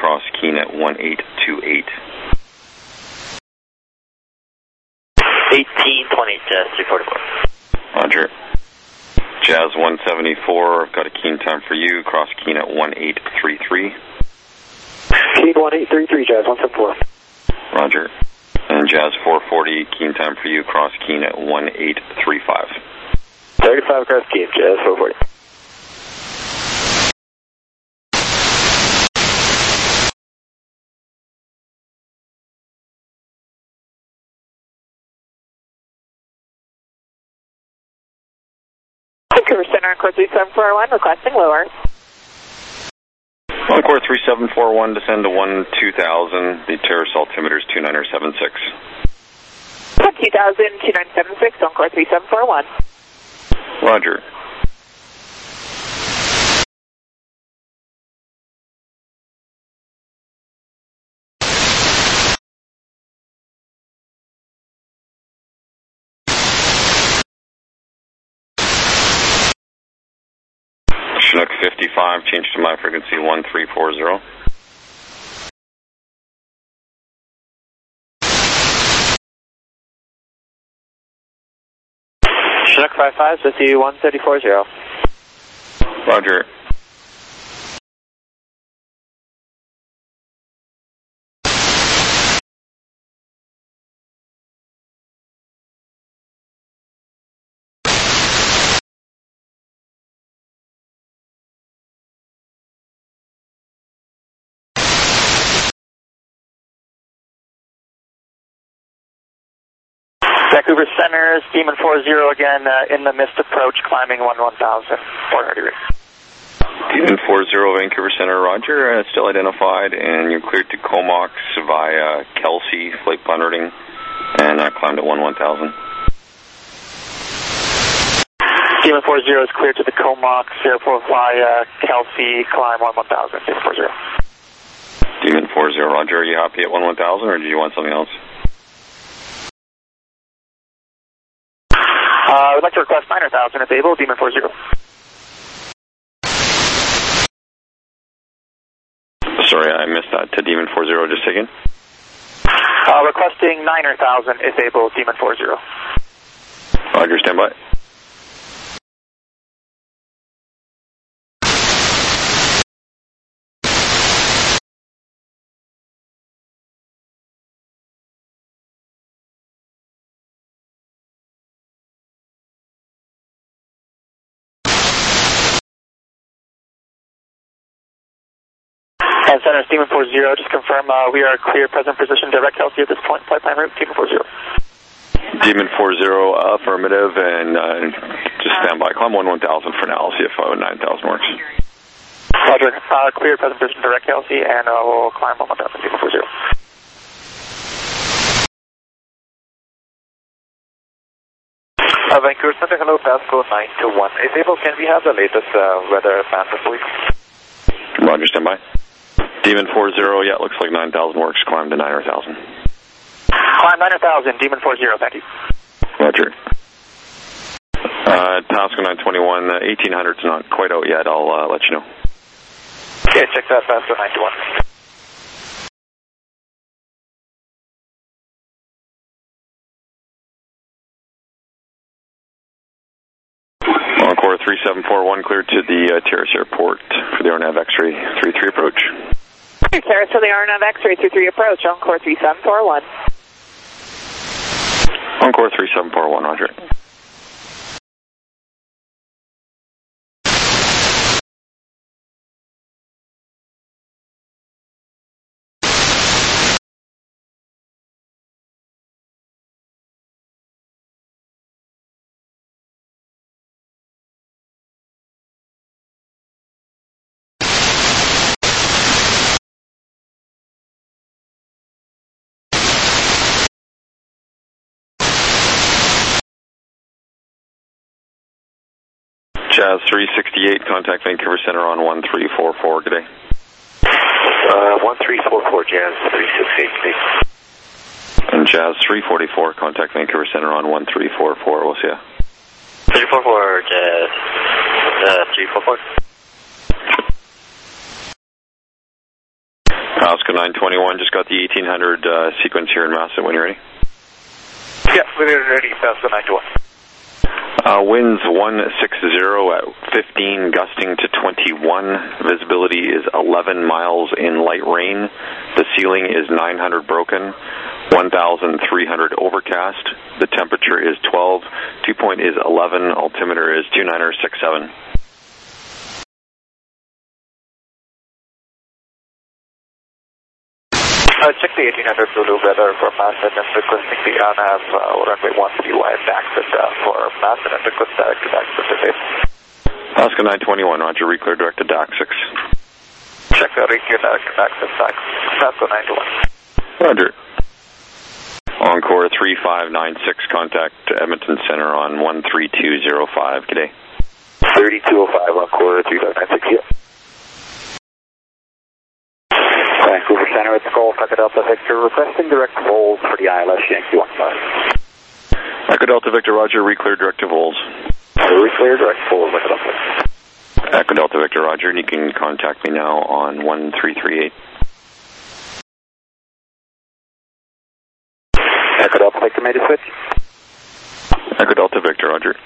cross Keenet 1828. 1820, Jazz 344. Roger. Jazz 174, I've got a keen time for you, cross Keenet 1833. Keen 1833, Jazz 174. Roger. And Jazz 440, keen time for you, cross Keenet 1835. 35 across Keen, Jazz 440. Vancouver Center, Encore 3741, requesting lower. Encore 3741, descend to 12000. The terrace altimeter is 2976. 2000, 2976, Encore 3741. Roger. Chinook 55, change to my frequency 1340. Chinook 55, with you 1340. Roger. Vancouver Center, Demon 40 again, in the mist approach, climbing 1000, 400 degrees. Demon 40, Vancouver Center, Roger. Still identified, and you're cleared to Comox via Kelsey, flight plan routing, and climbed at 1000. Demon 40 is cleared to the Comox airport via Kelsey, climb 1000, Demon 40. Demon 40, Roger. Are you happy at 1000, or do you want something else? I would like to request 9,000 if able, Demon 40. Sorry, I missed that. To Demon 40, just again. Requesting 9,000 if able, Demon 40. Roger, stand by. Center, Demon 40, just confirm we are clear, present position, direct Kelsey at this point, flight plan route, Demon 40. Demon 40, affirmative, and just stand by. Climb 1000 for now. I'll see if 9,000 works. Roger, clear, present position, direct Kelsey, and we'll climb 1000, Demon 40. Vancouver Center, hello, Pasco 921. Is able, can we have the latest weather pattern, please? Roger, stand by. Demon 40, yeah, looks like 9,000 works. Climb to 9,000. Climb 9,000, Demon 40, thank you. Roger. Pasco 921, 1800's not quite out yet. I'll let you know. Okay, check that, Pasco 921. Encore 3741, cleared to the Terrace Airport for the RNAV X-ray 33 approach. Terrace for the RNAV X-ray 33 approach, Encore 3741. Encore 3741, Roger. Jazz 368, contact Vancouver Center on 1344, good day. 1344, Jazz 368, And Jazz 344, contact Vancouver Center on 1344, we'll see ya. 344, Jazz 344. Oscar 921, just got the 1800 sequence here in Masset when you're ready. Yeah, we're ready, Oscar 921. Winds 160 at 15, gusting to 21. Visibility is 11 miles in light rain. The ceiling is 900 broken. 1,300 overcast. The temperature is 12. Dew point is 11. Altimeter is 2967. 1800 Zulu weather for Masset and requesting the RNAV runway 13 wide exit for Masset and request direct to DAX 6. Oscar 921, Roger, reclear direct to DAX 6. Check reclear direct to DAX 6, Oscar 921. Roger. Encore 3596, contact Edmonton Center on 13205. G'day. 3205, Encore 3596, yeah. Vancouver Center, it's Golf, Echo Delta Victor, requesting direct vols for the ILS Yankee 15. Echo Delta Victor, Roger, reclear direct to vols. Reclear direct vols, Echo Delta. Echo Delta Victor, Roger, and you can contact me now on 1338. Echo Delta Victor made a switch. Echo Delta Victor, Roger.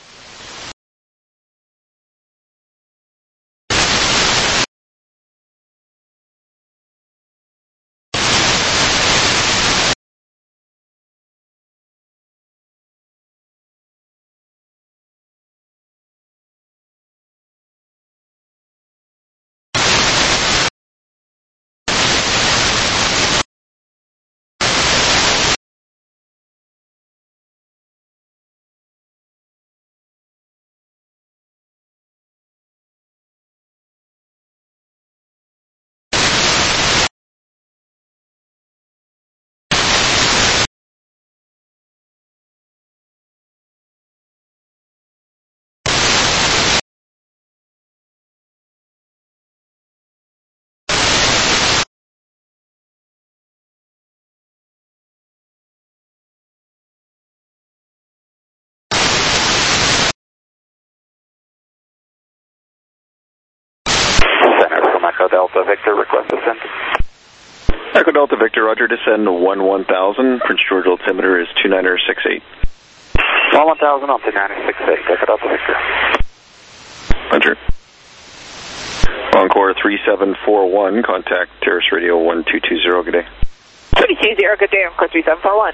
Echo Delta Victor, request descent. Echo Delta Victor, Roger, descend 1000. Prince George altimeter is 2968. 1000 on 2968, Echo Delta Victor. Roger. Encore 3741, contact Terrace Radio 1220, good day. 220, good day, Encore 3741.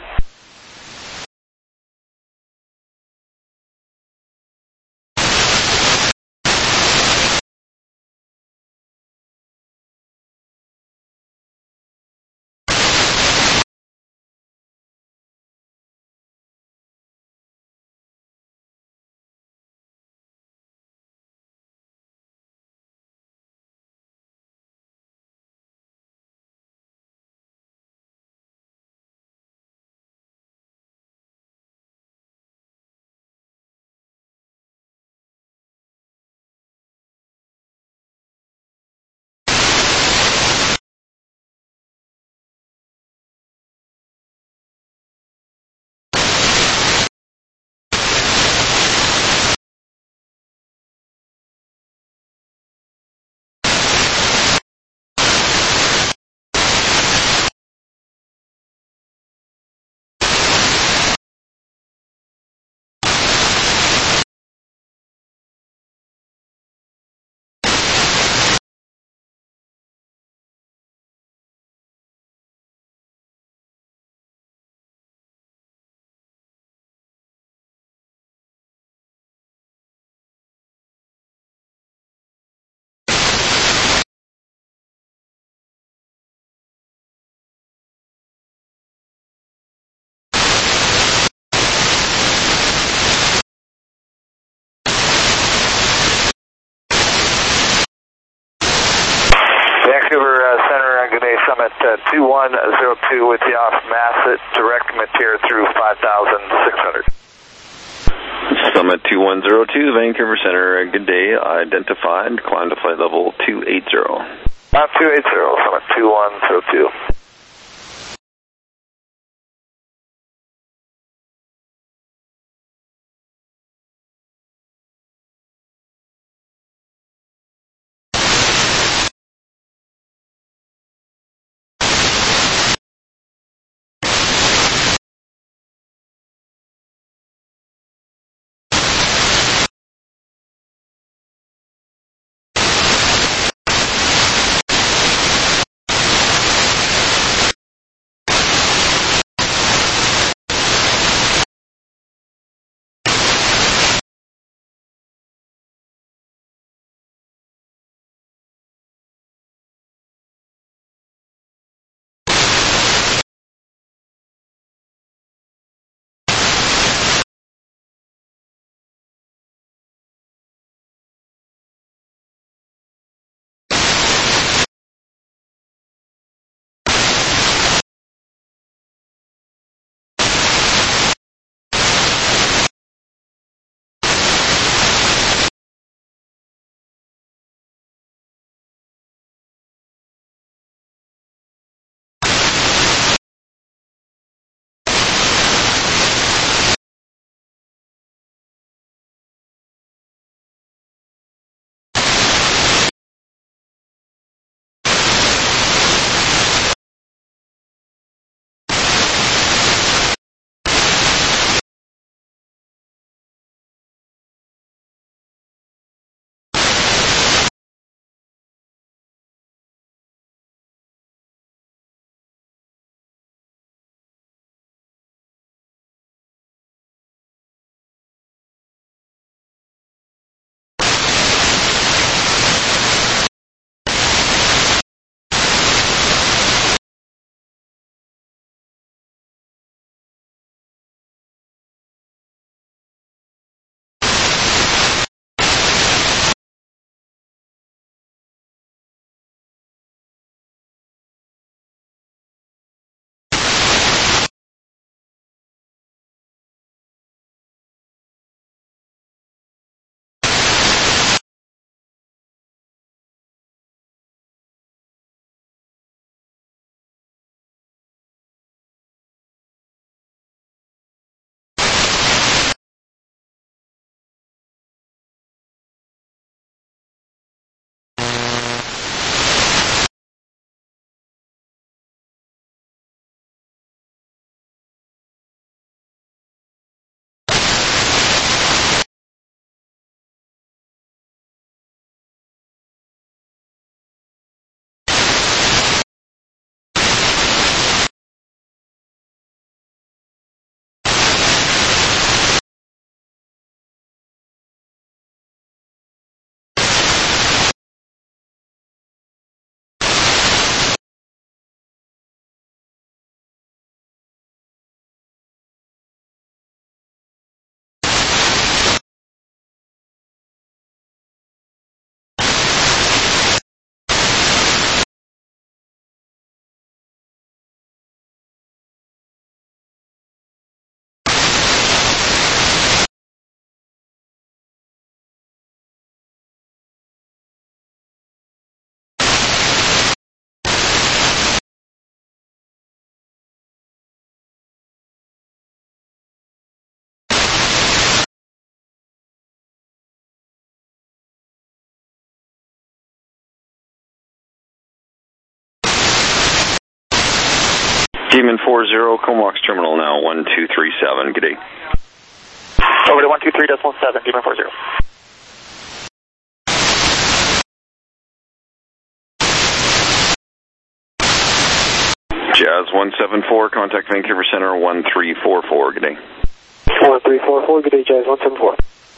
Vancouver Center, good day, Summit 2102 with you off Masset, direct Mateer through 5600. Summit 2102, Vancouver Center, good day, identified, climb to flight level 280. 280, Summit 2102. Demon 40, Comox Terminal now 1237. Good day. Over to 123.7, Demon 40. Jazz 174, contact Vancouver Center 1344. Good day. 1344, good day, Jazz 174.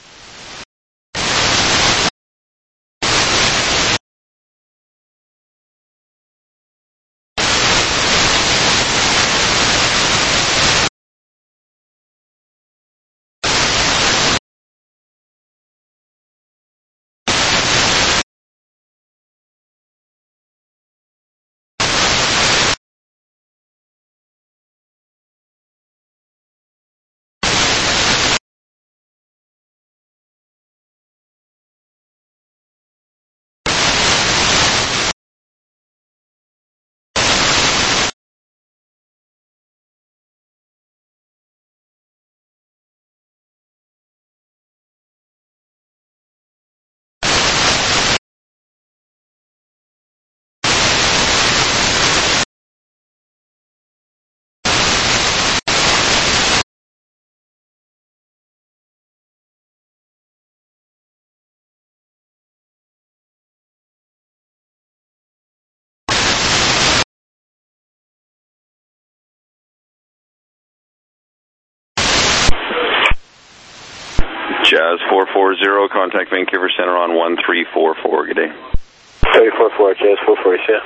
Jazz 440, contact Vancouver Center on 1344. Good day. 3044, Jazz 440.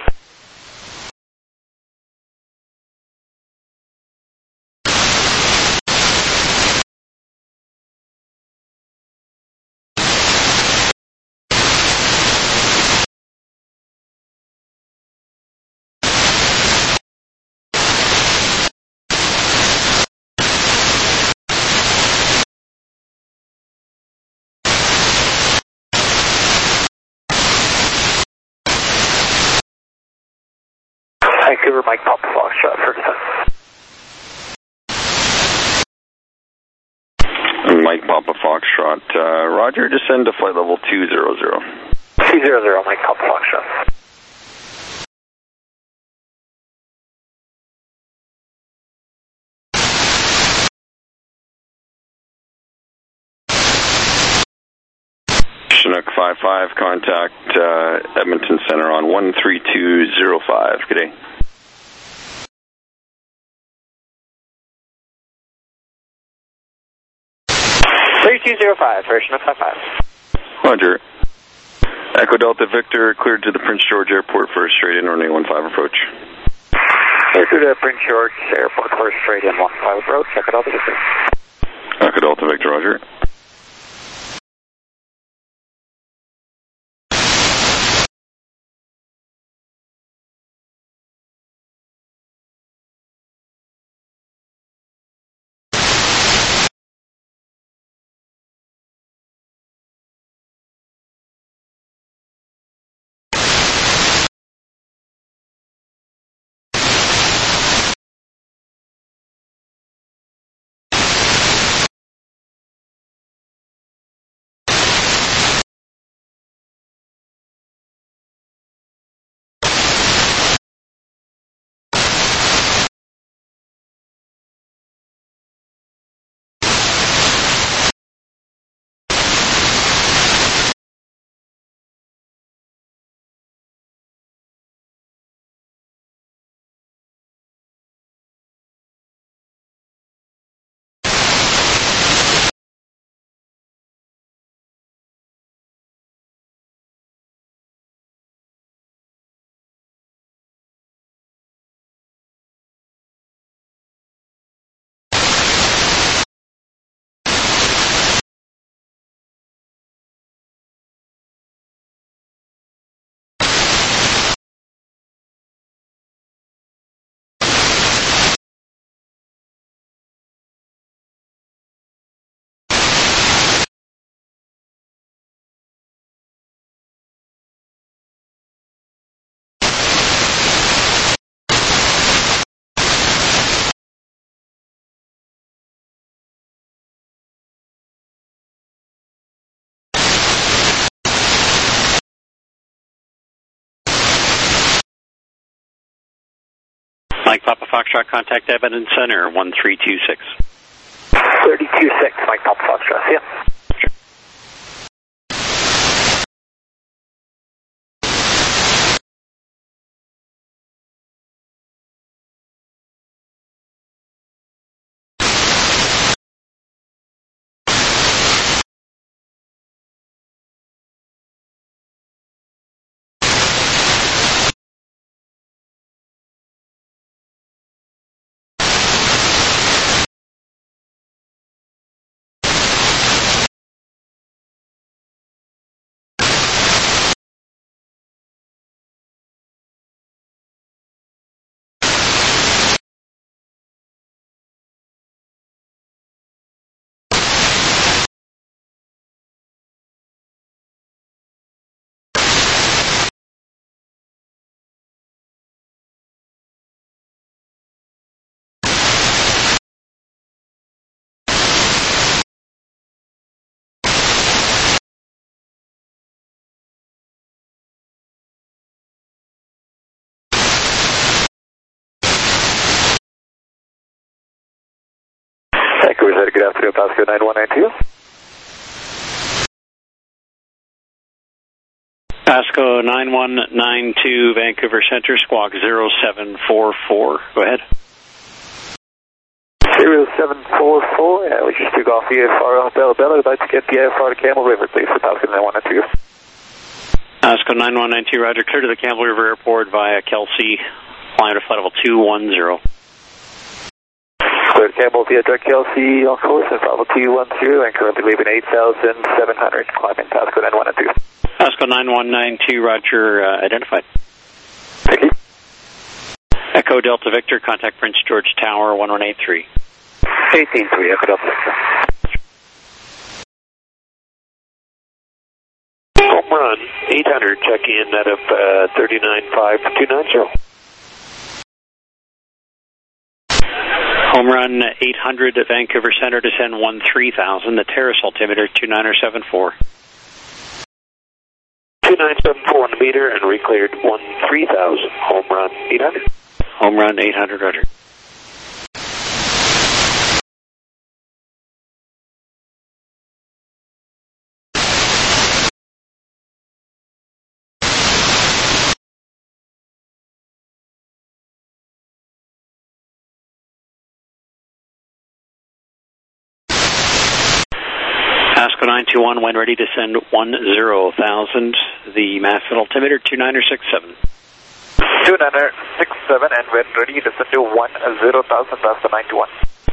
Vancouver, Mike Papa Foxtrot, Ferguson. Mike Papa Foxtrot, Roger, descend to flight level 200. 200, Mike Papa Foxtrot. Chinook 55, contact Edmonton Center on 13205. Good day. 3205, for Chinook 55. Roger. Echo Delta Victor, cleared to the Prince George Airport for a straight in runway 15 approach. Clear to the Prince George Airport for a straight in 15 approach, Echo Delta Victor. Echo Delta Victor, Roger. Mike Papa Foxtrot, contact Edmonton Center, 1326. 32.6, Mike Papa Foxtrot, see ya. Vancouver, good afternoon, Pasco 9192. Pasco 9192, Vancouver Center, squawk 0744. Go ahead. 0744, yeah, we just took off the AFR Bella Bella. I'd like to get the AFR to Campbell River, please, for Pasco 9192. Pasco 9192, roger, clear to the Campbell River Airport via Kelsey, flying to flight level 210. Clear Campbell via direct Kelsey on course and level 210 and currently leaving 8,700, climbing Pasco 9192. Pasco 9192, roger, identified. Thank you. Echo Delta Victor, contact Prince George Tower, 1183. 18.3, Echo Delta Victor. Home run, 800, check in out of 395-290. Home run 800 at Vancouver Center, descend 13,000, the terrace altimeter 2974. 2974 on the meter and recleared 13,000. Home run 800. Home run 800, roger. Pasco 921, when ready to send 10,000, the mass altimeter 2967. 2967 and when ready to send to 10,000, that's the 921.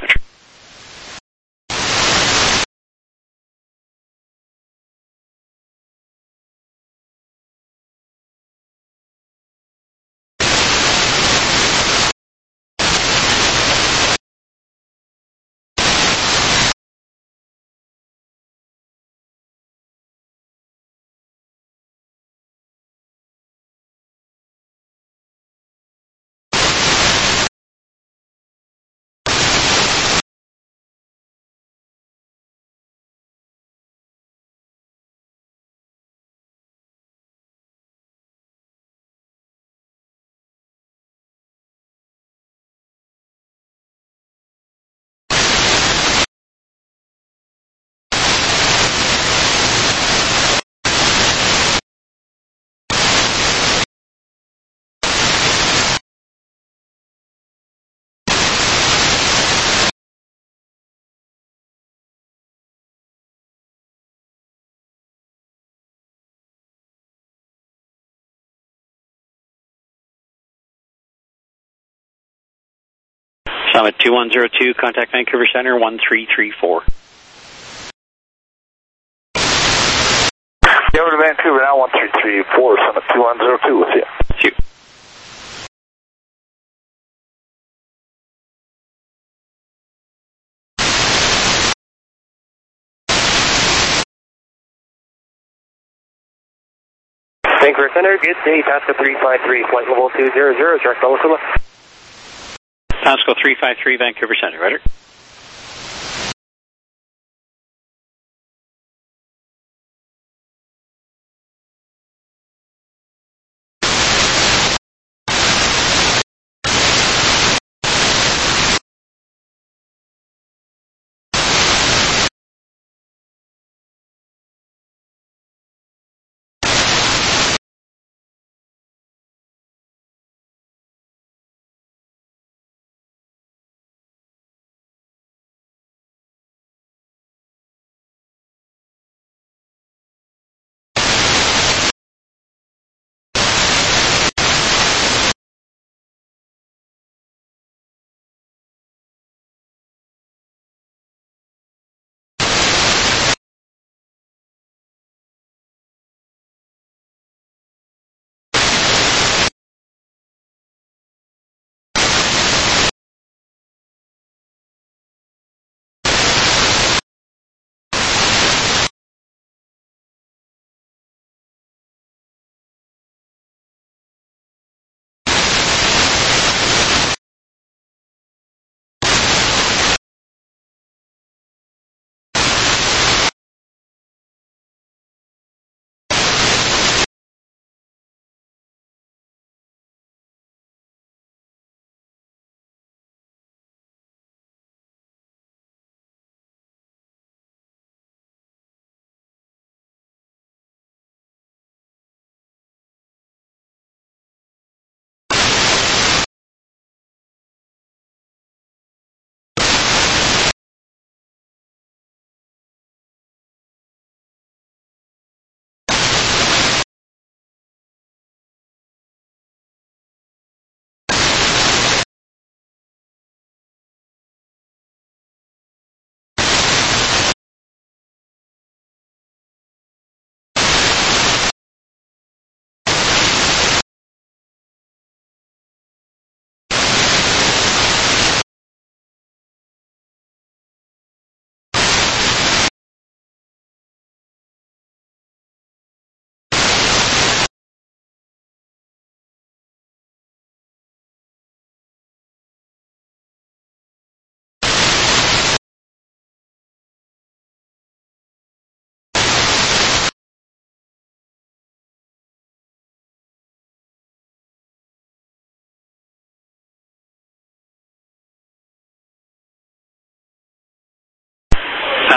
Summit 2102, contact Vancouver Center, 1334. Over to Vancouver now, 1334, Summit 2102, with you. See you. Vancouver Center, good day, Pasco 353, flight level 200, direct Venezuela. Pasco 353, Vancouver Center, roger.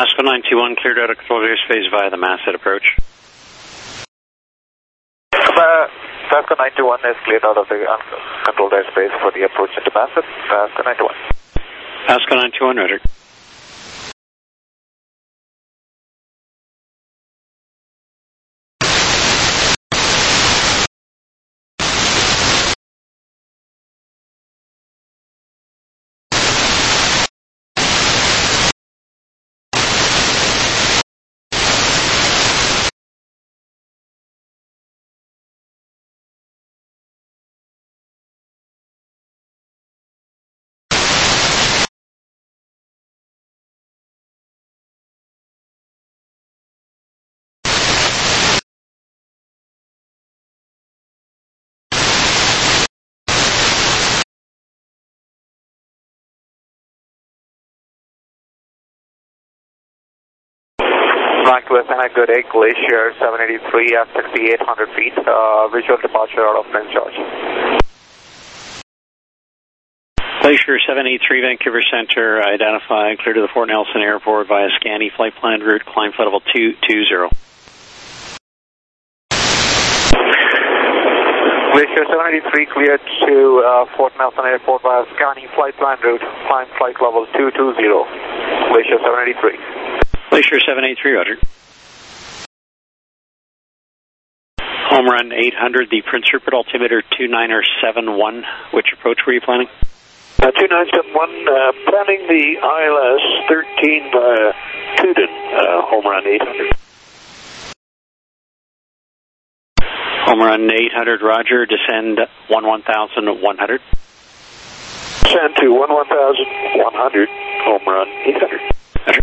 Pasco 921, cleared out of control airspace via the Masset approach. Pasco 921 is cleared out of the controlled airspace for the approach into Masset. Pasco 921. Pasco 921, roger. Black West and Good Egg Glacier 783 at 6,800 feet. Visual departure out of Prince George. Glacier 783, Vancouver Center, identified, clear to the Fort Nelson Airport via Scani flight plan route, climb flight level 220. Glacier 783 cleared to Fort Nelson Airport via Scani flight plan route, climb flight level 220. Glacier 783. Glacier 783, roger. Home run 800, the Prince Rupert altimeter 2971. Which approach were you planning? 2971, planning the ILS 13 via Tuden, home run 800. Home run 800, roger. Descend 11,100. Descend to 11,100, home run 800. Roger.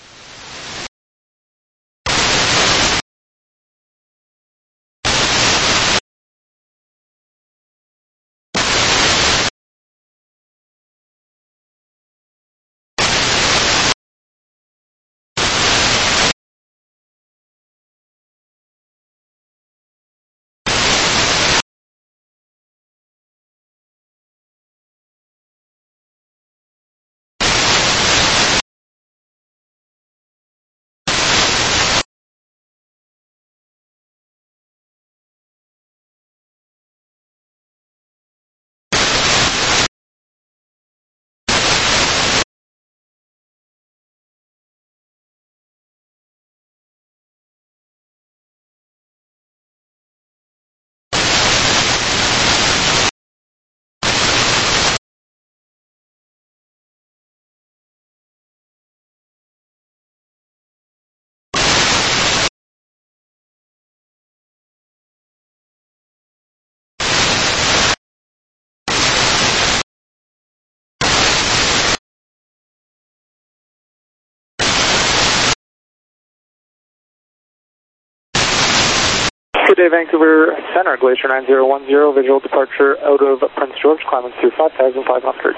Good day, Vancouver Center, Glacier 9010, visual departure out of Prince George, climbing through 5,500.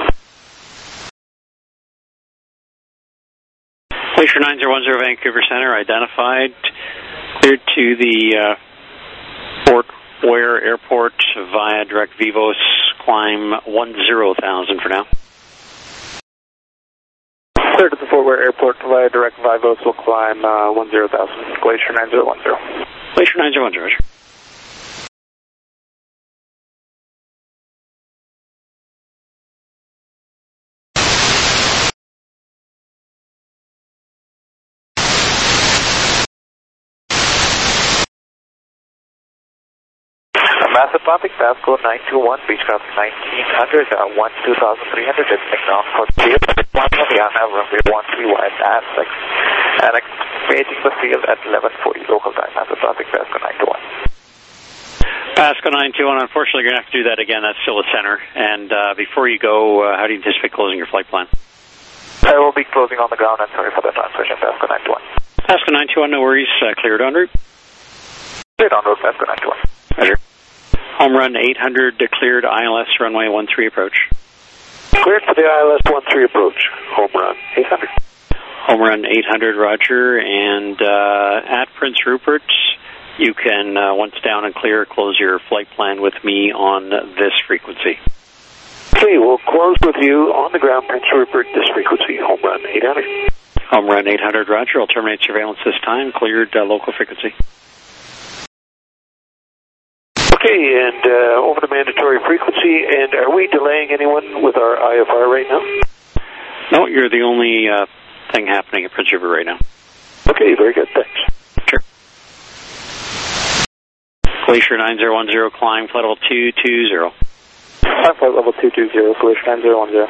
Glacier 9010, Vancouver Center, identified, cleared to the Fort Ware Airport via direct Vivos, climb 10,000 for now. Cleared at the Fort Ware Airport via direct Vivos, will climb 10,000, Glacier 9010. Glacier 9010, roger. Massive traffic, Pasco 921, Beechcraft 1900, 12,300, descending down for field, the ANAV runway 13 wide at 6, and expanding the field at 11:40 local time. Massive traffic, Pasco 921. Pasco 921, unfortunately you're going to have to do that again, that's still the center. And before you go, how do you anticipate closing your flight plan? I will be closing on the ground, and sorry for the transmission, Pasco 921. Pasco 921, no worries, cleared en route. Cleared en route, Pasco 921. Roger. Home run 800, declared ILS runway 13 approach. Cleared for the ILS 13 approach, home run 800. Home run 800, roger. And at Prince Rupert, you can, once down and clear, close your flight plan with me on this frequency. Okay, we'll close with you on the ground, Prince Rupert, this frequency, home run 800. Home run 800, roger. I'll terminate surveillance this time. Cleared local frequency. Okay, and over the mandatory frequency, and are we delaying anyone with our IFR right now? No, you're the only thing happening at Prince River right now. Okay, very good, thanks. Sure. Glacier 9010, climb flight level 220. Flight level 220, Glacier 9010.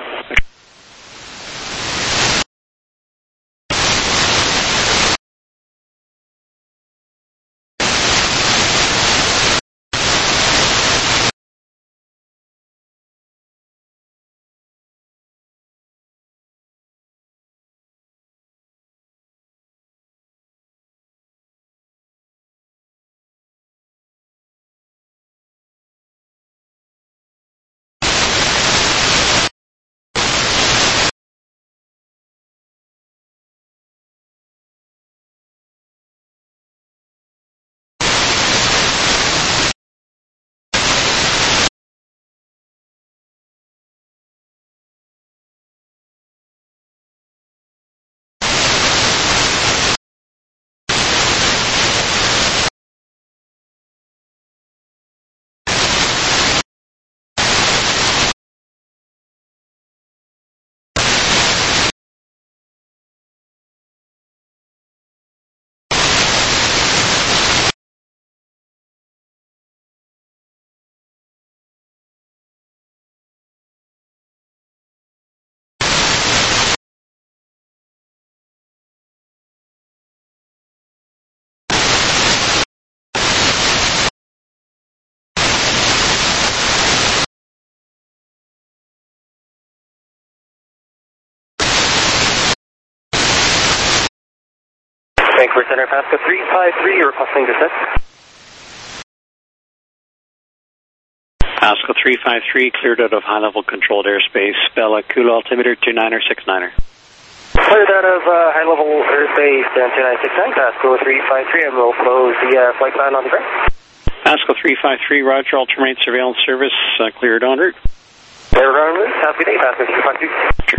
Vancouver Center, Pasco 353, you're requesting descent. Pasco 353, cleared out of high-level controlled airspace. Bella Kula altimeter 29er 69er. Cleared out of high-level airspace 2969, Pasco 353, and we'll close the flight plan on the ground. Pasco 353, roger. I'll terminate surveillance service. Cleared en route. Cleared en route. Have a good day, Pasco 353.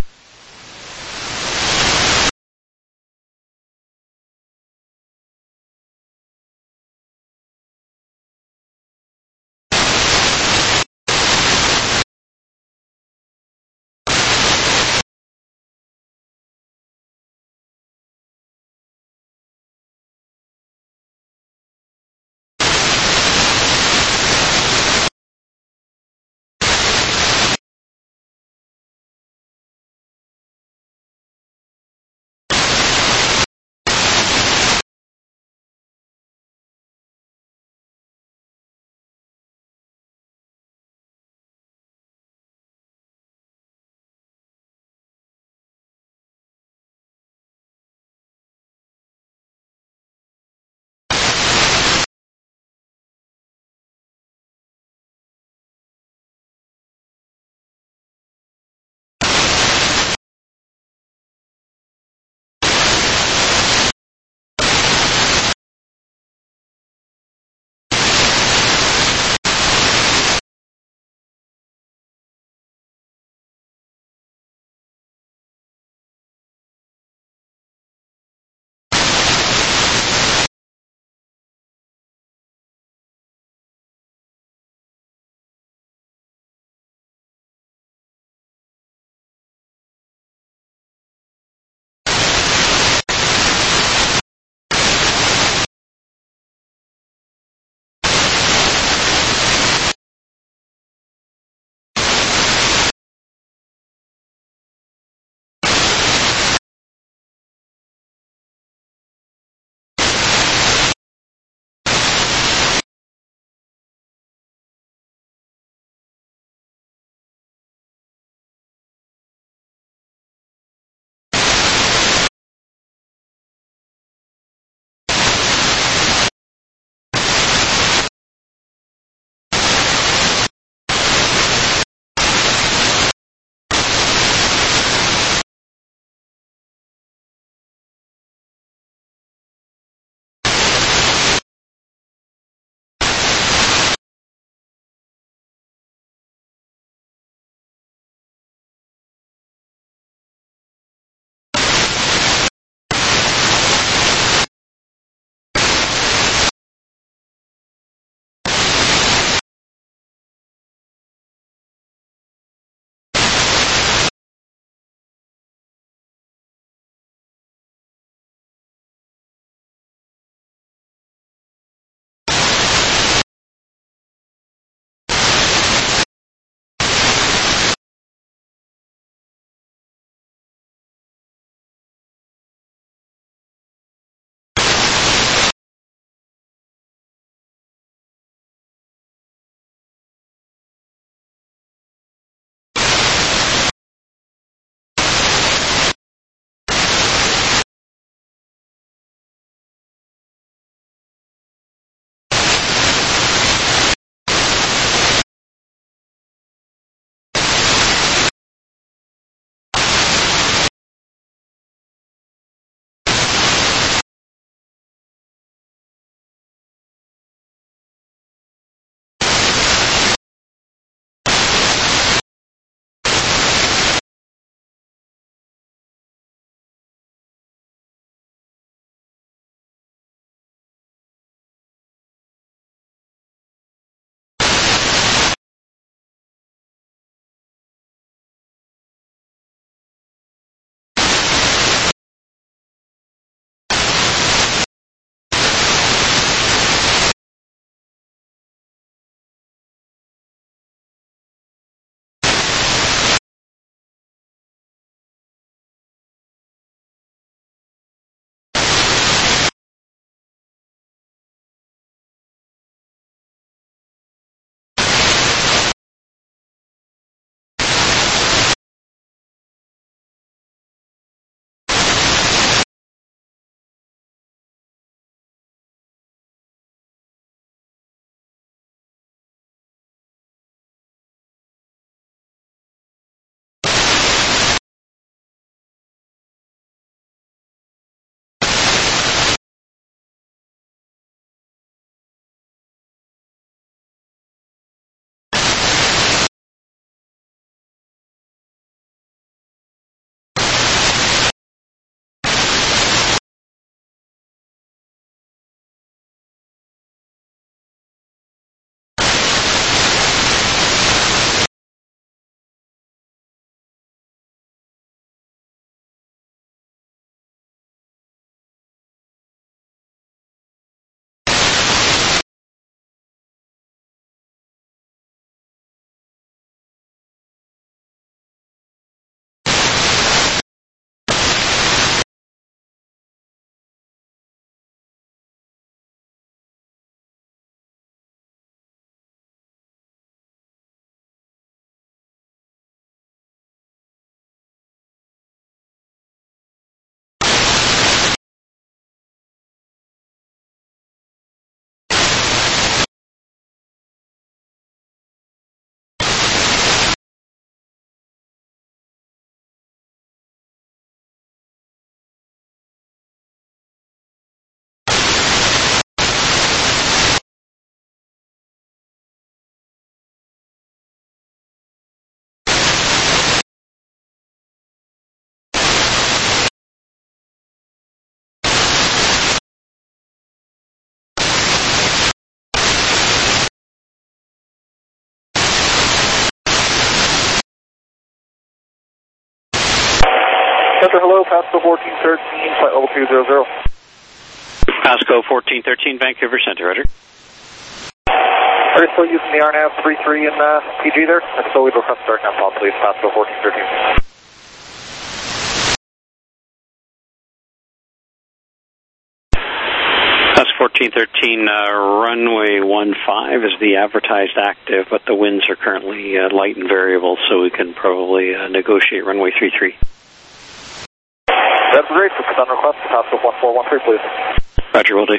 Center, hello, Pasco 1413, flight level 200. Pasco 1413, Vancouver Center, roger. Are you still using the RNAV 33 in PG there? If so, we'd request start now, please, Pasco 1413. Pasco 1413, runway 15 is the advertised active, but the winds are currently light and variable, so we can probably negotiate runway 33. That's great. For on request, Pasco 1413, please. Roger, will do.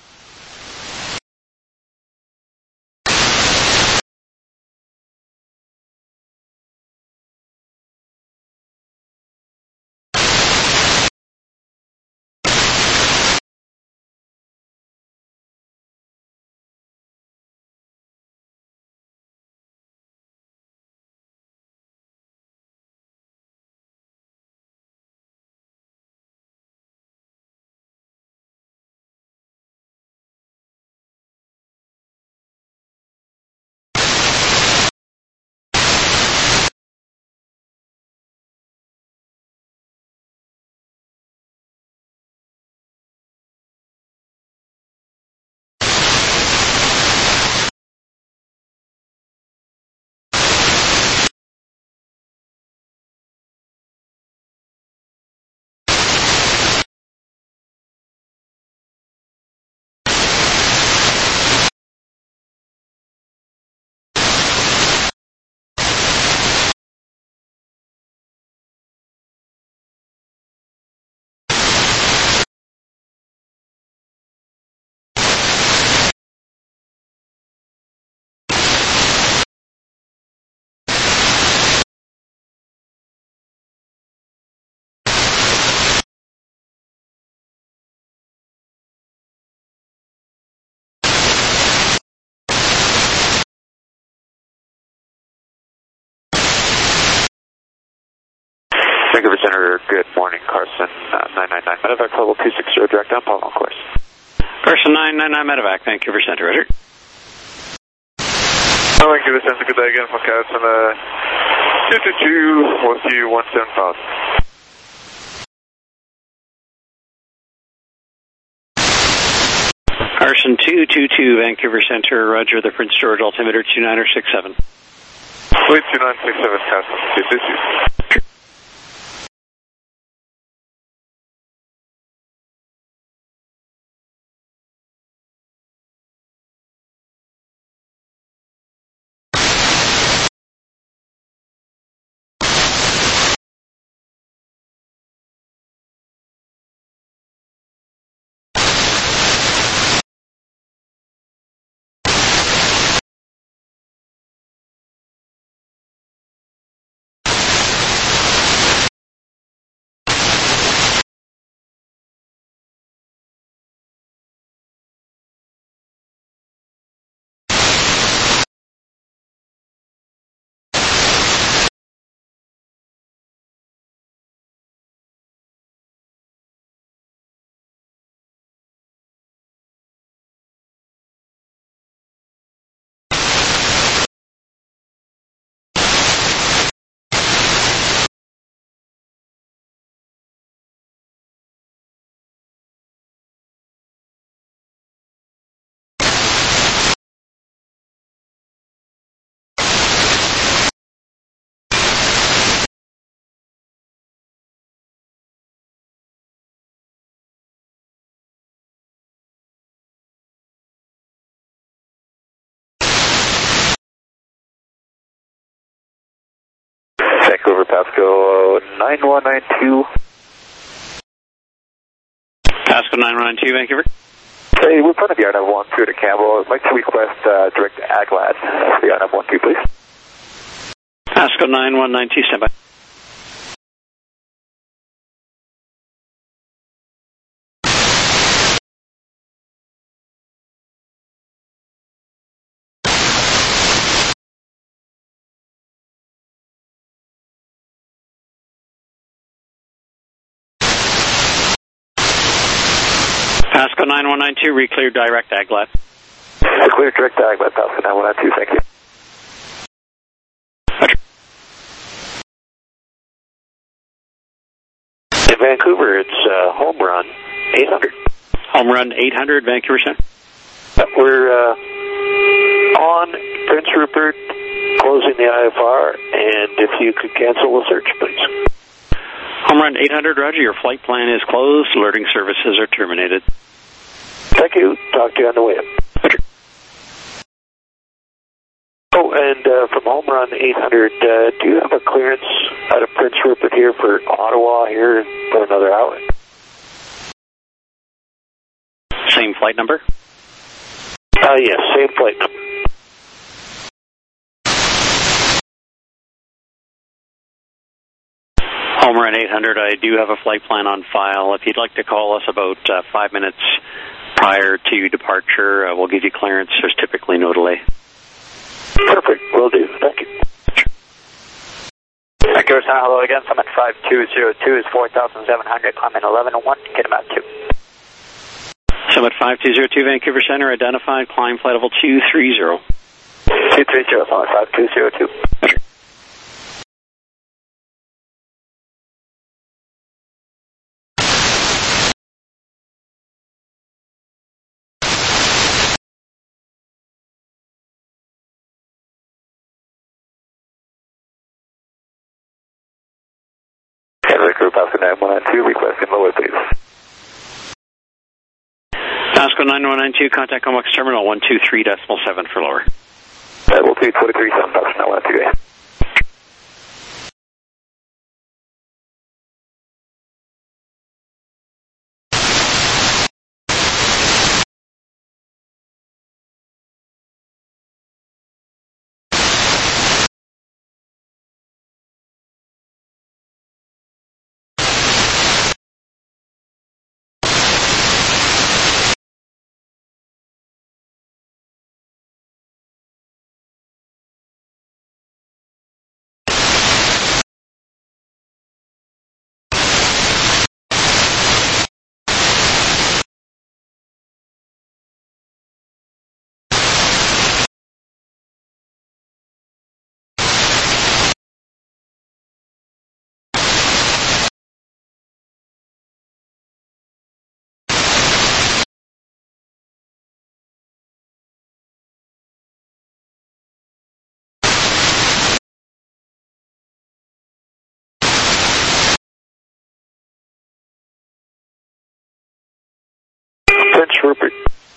Vancouver Center, good morning. Carson 999 Medevac, level 260, direct down, Palm on course. Carson 999 Medevac, Vancouver Center, roger. Vancouver Center, good day again from Carson 222, we'll see you 175. Carson 222, Vancouver Center, roger, the Prince George altimeter 2967. Wait, 2967, Carson 222. Vancouver Pasco 9192. Pasco 9192, Vancouver. Hey, we're front of the RNAV 12 to Campbell. I'd like to request direct AGLAD for the RNAV 12, please. Pasco 9192, standby. Pasco 9192, reclear direct AGLAD. Clear direct AGLAD, Pasco 9192, thank you. Roger. in Vancouver, it's home run 800. Home run 800, Vancouver Center. We're on Prince Rupert, closing the IFR, and if you could cancel the search, please. Home run 800, Roger. Your flight plan is closed. Alerting services are terminated. Thank you. Talk to you on the way up. Roger. Oh, and from Home Run 800, do you have a clearance out of Prince Rupert here for Ottawa here for another hour? Same flight number? Yes, same flight number. Home Run 800, I do have a flight plan on file. If you'd like to call us about 5 minutes prior to departure, we'll give you clearance. There's typically no delay. Perfect. Will do. Thank you. Vancouver Center, hello again. Summit 5202 is 4,700. Climb in 1101. Get him out 2. Summit 5202, Vancouver Center, identified. Climb flight level 230. 230, Summit 5202. Roger. Canada Crew, Pasco 9192, requesting lower, please. Pasco 9192, contact Comox Terminal 123.7 for lower. Level 223, Pasco 9192. Prince Rupert.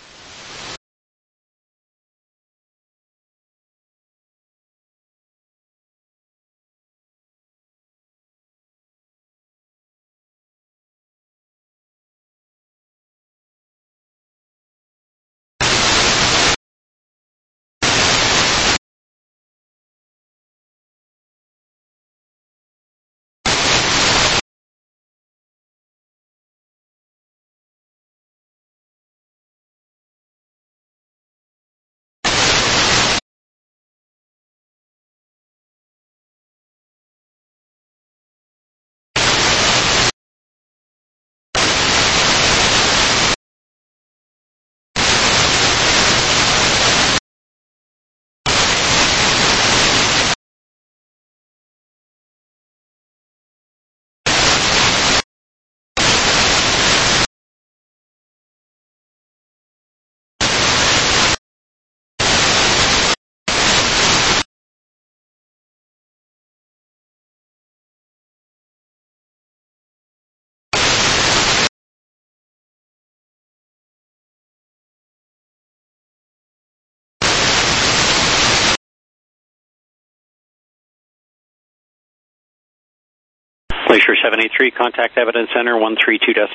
Glacier 783, contact Evidence Center 132.6.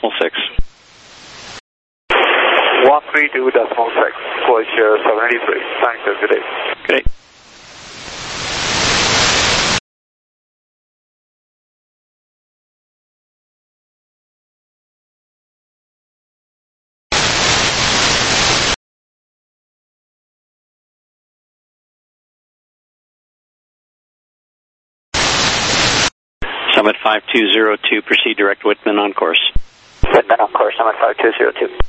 132.6, Glacier 783. Thanks, sir. Good day. Good day. Summit 5202, proceed direct Whitman on course. Whitman on course, Summit 5202.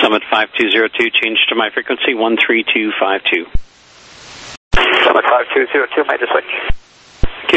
Summit 5202, change to my frequency 13252. Summit 5202, made the switch. Thank you.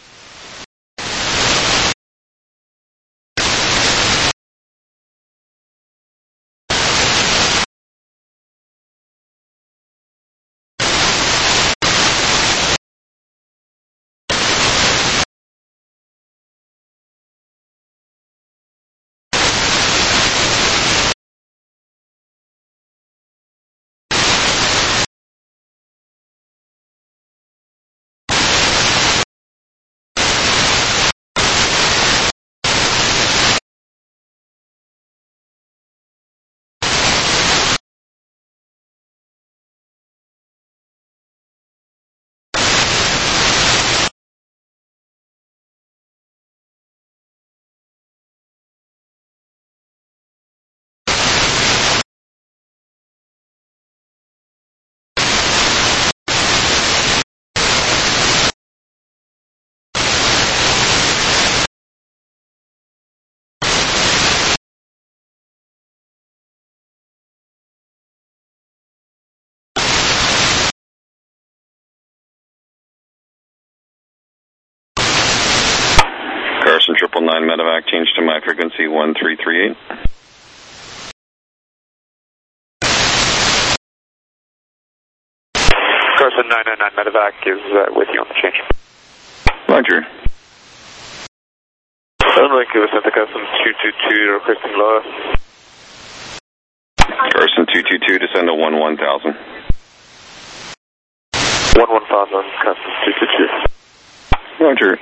Carson 999 medevac, change to my frequency 1338. Carson 999 medevac is with you on the change. Roger. Vancouver Center, Carson 222, requesting lower. Carson 222, descend to 11,000. 11,000, Carson 222. Roger.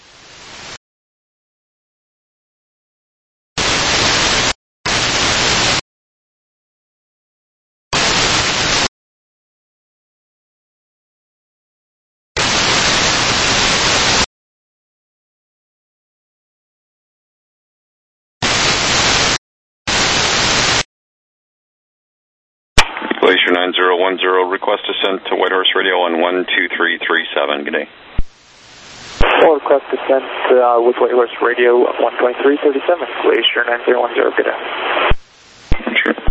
Glacier 9010, request descent to Whitehorse Radio on 12337. Good day. Full request descent with Whitehorse Radio 12337. Glacier 9010, good day. Sure.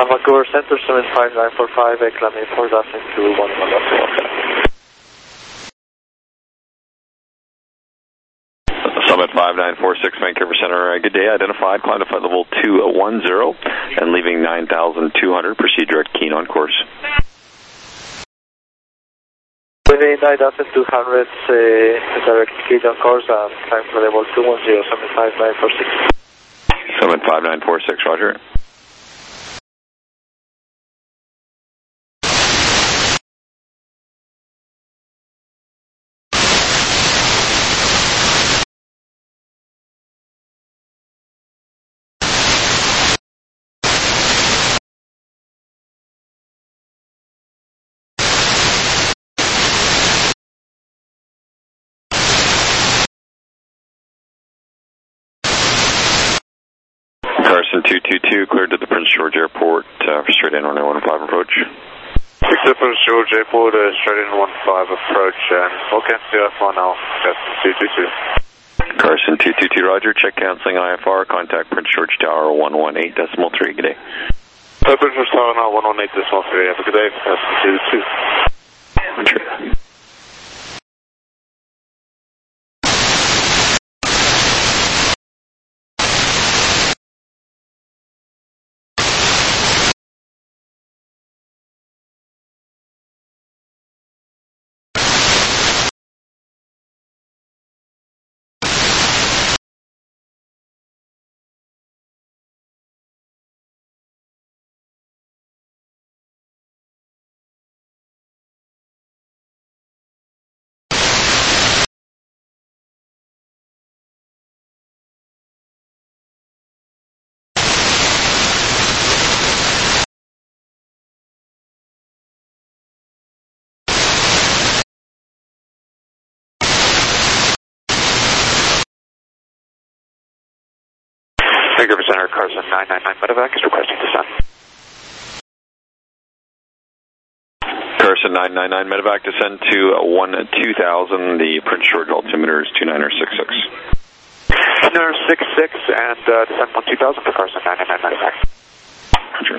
Vancouver Center, 75945, acclimate 4,000 to 11. Summit 5946, Vancouver Center. Good day. Identified, climb to flight level 210 and leaving 9,200. Proceed direct keen on course. Leaving 9,200, direct keen on course and climb to level 210, Summit 5946. Summit 5946, roger. Carson 222, cleared to the Prince George Airport, straight in on 115 approach. 6 to Prince George Airport, straight in 15 approach, and okay, CF1 now, Carson 222. Carson 222, roger, check cancelling IFR, contact Prince George Tower 118.3, good day. Prince George Tower now, 118.3, have a good day, Carson 222. Roger. Vancouver Center, Carson 999 medevac is requesting descent. Carson 999 medevac descend to 2000. The Prince George altimeter is 2966. 2966 and descend 2000 for Carson 999 medevac. Roger.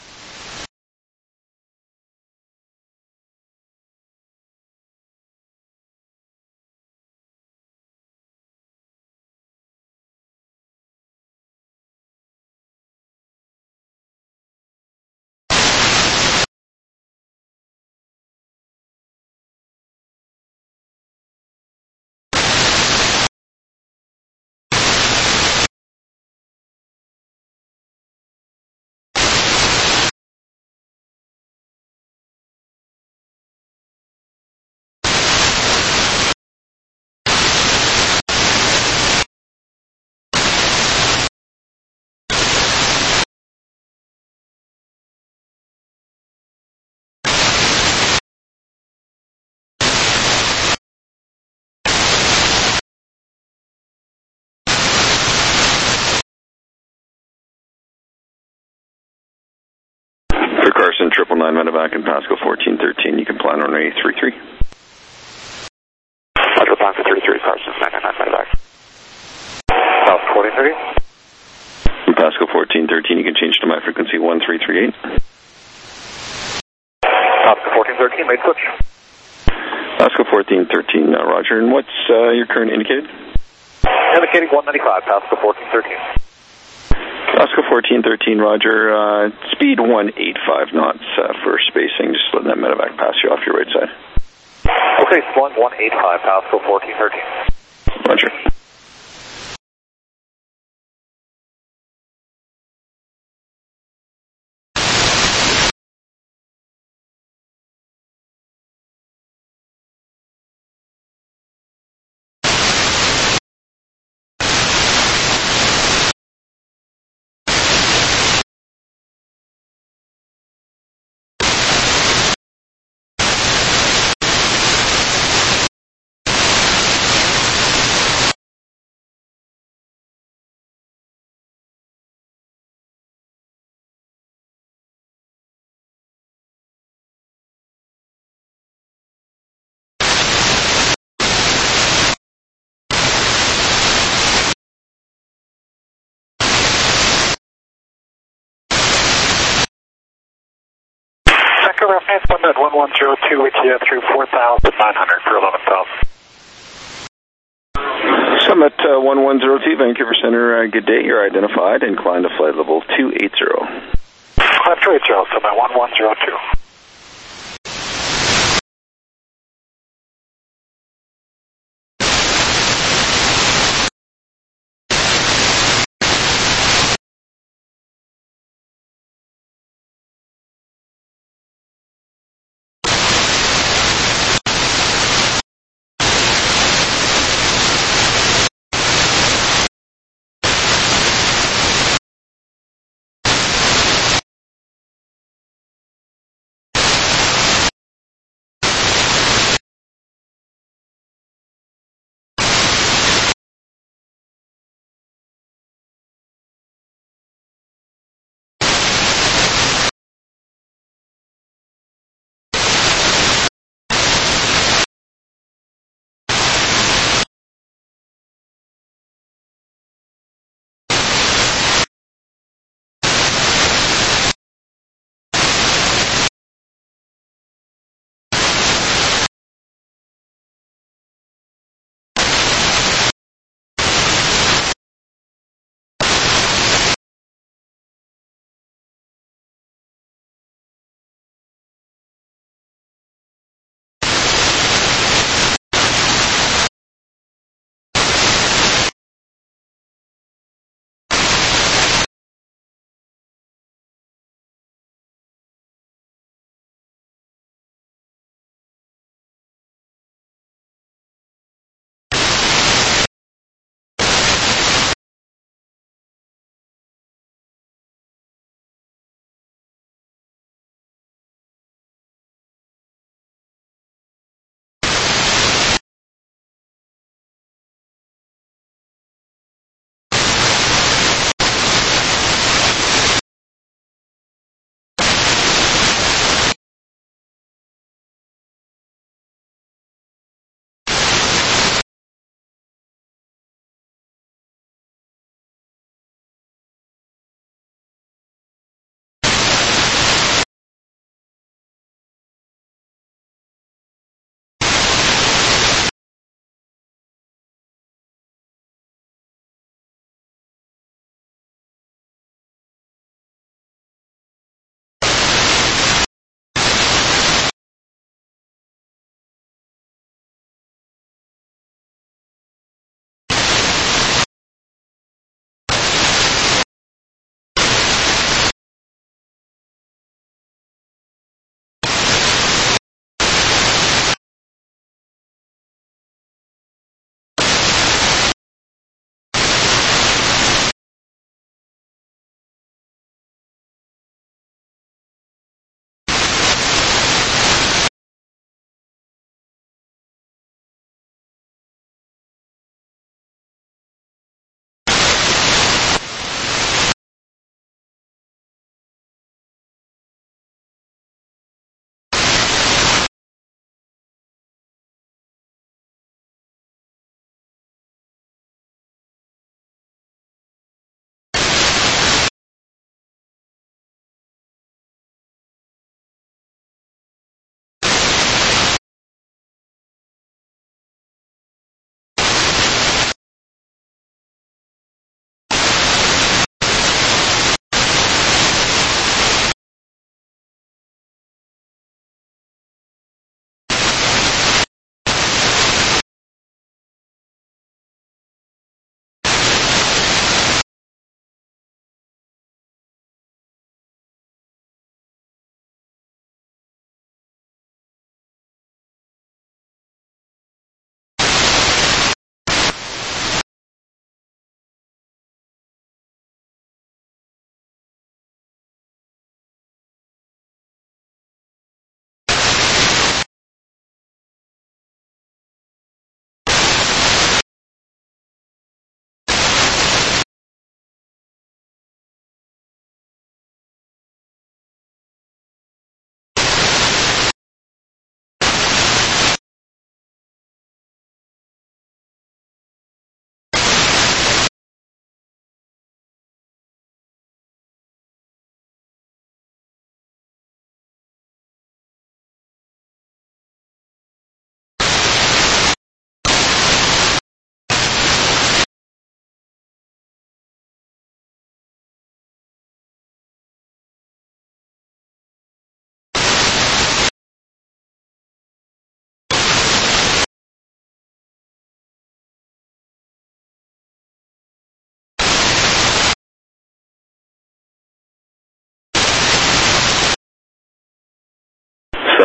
For Carson 999 medevac and Pasco 1413, you can plan on a 33. Roger, plan for 33, Carson 999 medevac. South 1430. Pasco 1413, you can change to my frequency 1338. Pasco 1413, made switch. Pasco 1413, roger. And what's your current indicated? Indicating 195, Pasco 1413. Pasco 1413, roger. Speed 185 knots for spacing. Just letting that medevac pass you off your right side. Okay, slowing 185, Pasco 1413. Roger. RNAV 1.1102 with you through 4,900 for 11,000. Summit 1102, Vancouver Center, good day. You're identified and climb to flight level 280. Climb 280, Summit 1102.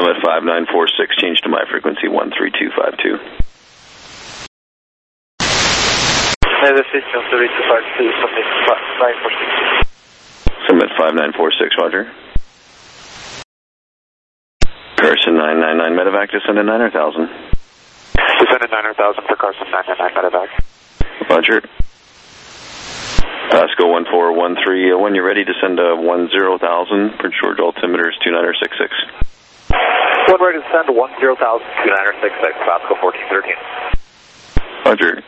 Summit 5946, change to my frequency 13252. This is 13252, Summit 5946. Summit 5946, roger. Carson 999 medevac, descend to 9,000. Descend to 9,000 for Carson 999 medevac. Roger. Pasco 1413, when you're ready, descend to 10,000. Prince George altimeter is 2966. One ready to descend to 10,000, 2966, Pasco 1413. Roger.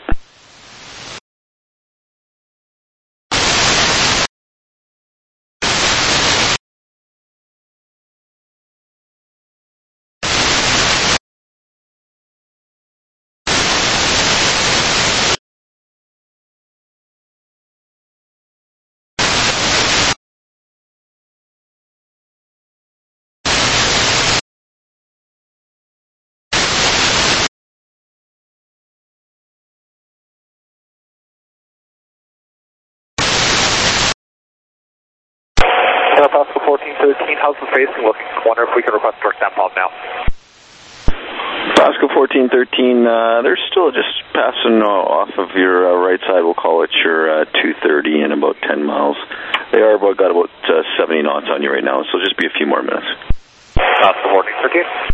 Pasco 1413, how's the facing looking? Wonder if we can request torque down pump now. Pasco 1413, they're still just passing off of your right side. We'll call it your 230 in about 10 miles. They are got about 70 knots on you right now, so just be a few more minutes. Pasco 1413.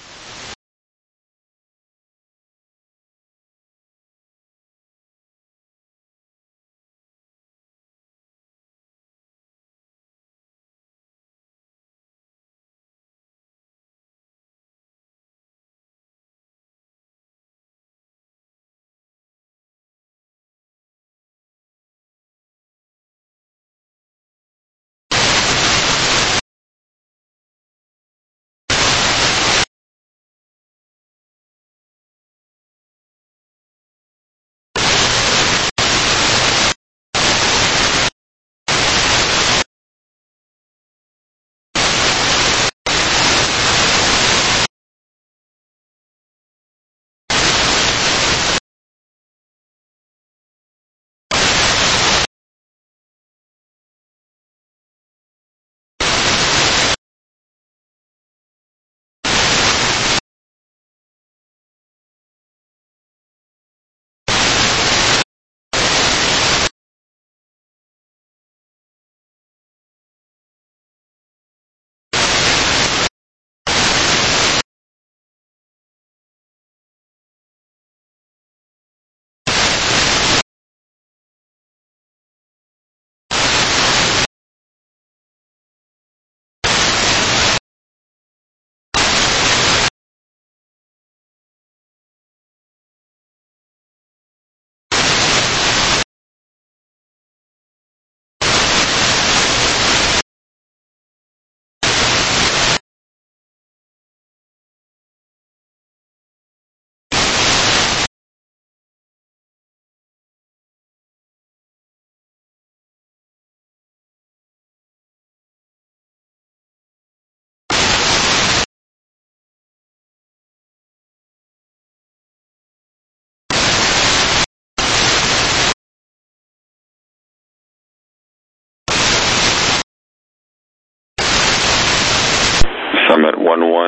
Summit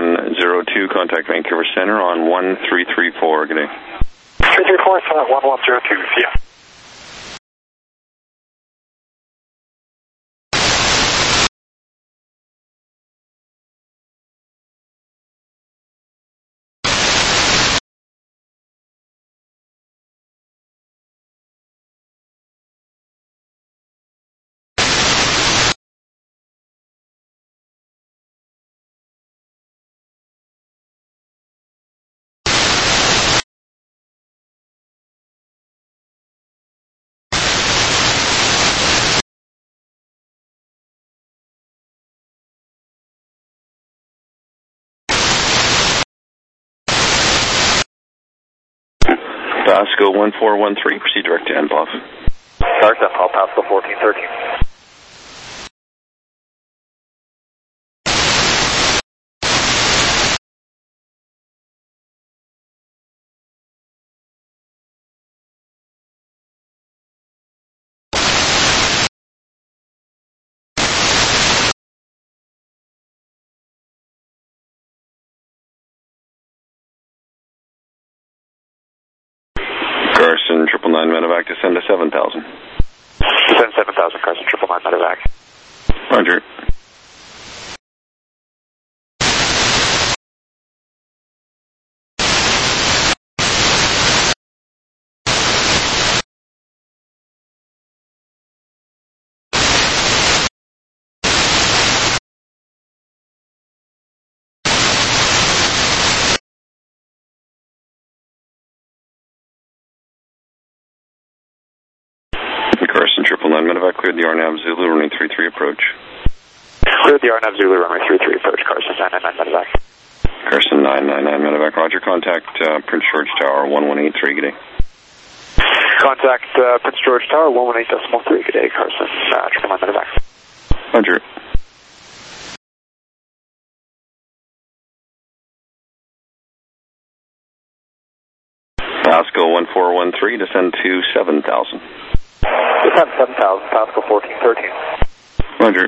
1102, contact Vancouver Center on 1334. Good day. 334, Summit 1102, see ya. Pasco 1413, proceed direct to Anpov. Direct to Anpov, Pasco 1413. medevac, descend to 7,000. Descend 7,000, Carson, 999 medevac. Roger. Carson, 999 medevac, cleared the RNAV Zulu, runway 33 approach. Cleared the RNAV Zulu, runway 33 approach, Carson, 999 medevac. Carson, 999 medevac, roger, contact Prince George Tower, 1183, good day. Contact Prince George Tower, 118.3, good day, Carson, 999 medevac. Roger. Pasco 1413, descend to 7,000. Descend 7,000, Pasco 1413. Roger.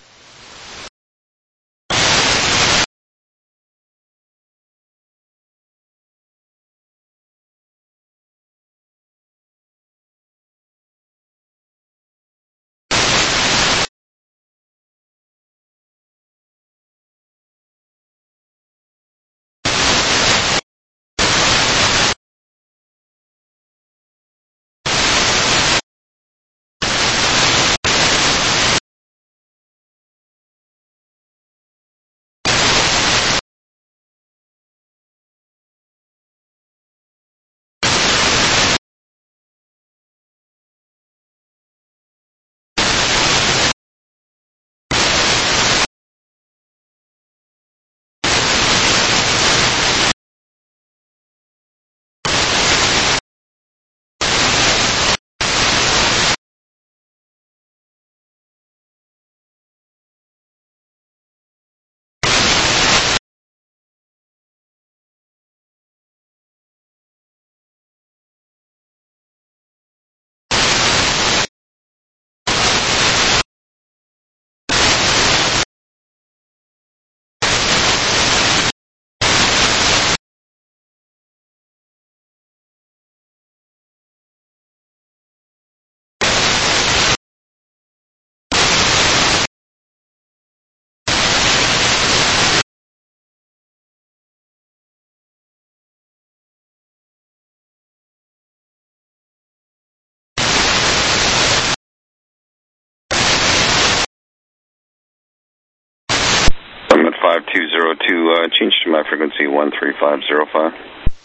I'm at 5202, change to my frequency 13505.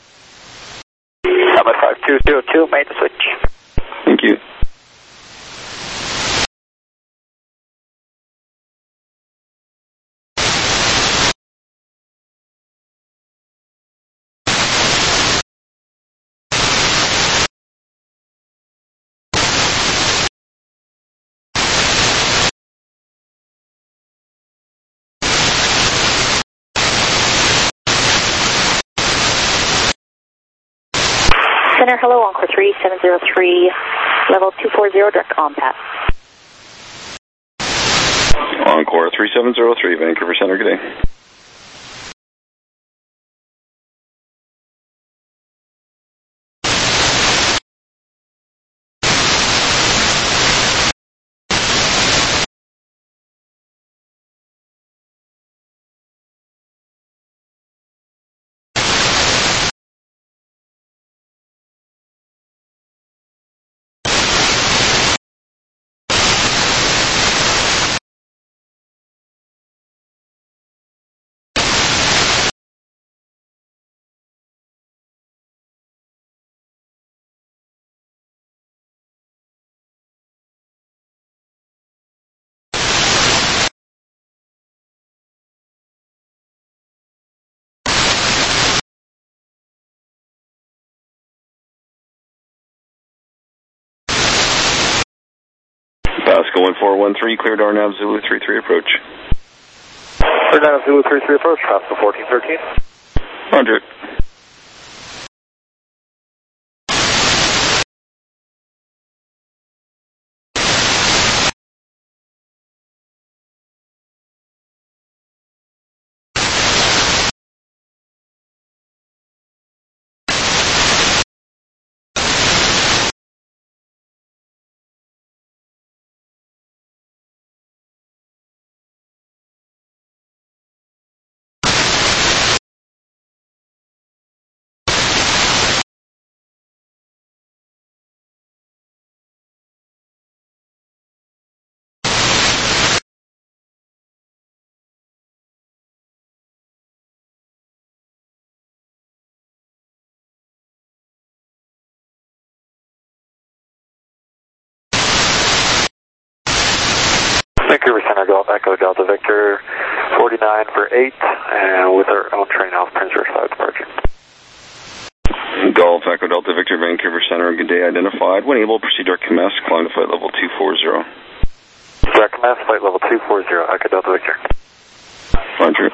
I'm at 5202, made the switch. Thank you. Center, hello, Encore 3703, level 240, direct on pass. Encore 3703, Vancouver Center, good day. Pasco 1413, cleared RNAV Zulu 33 approach. RNAV Zulu 33 approach, Pasco 1413. Roger. Vancouver Center, Golf Echo Delta Victor, 49 for 8, and with our own train off Prince George 5 departure. Golf Echo Delta Victor, Vancouver Center, good day identified. When able, proceed direct command, climb to flight level 240. Direct command, flight level 240, Echo Delta Victor. Roger.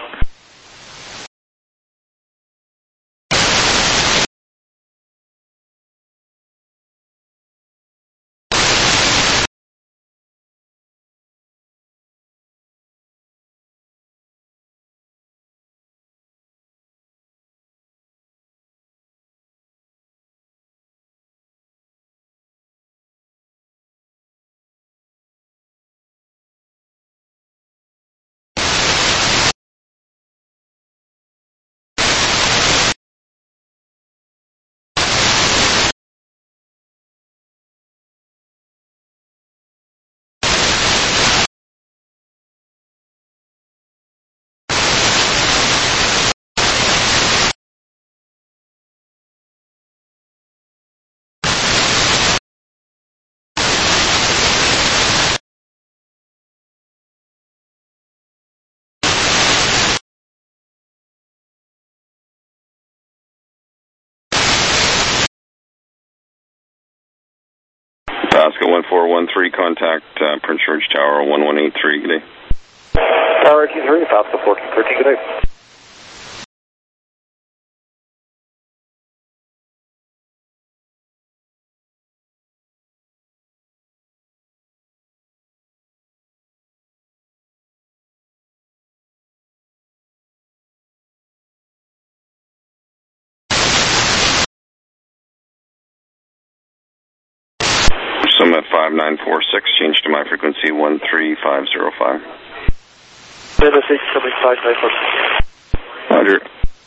Pasco 1413, contact Prince George Tower 1183, good day. Tower 83, Pasco 1413, good day. Summit 5946, change to my frequency 13505. Tennessee, coming 5946. Roger.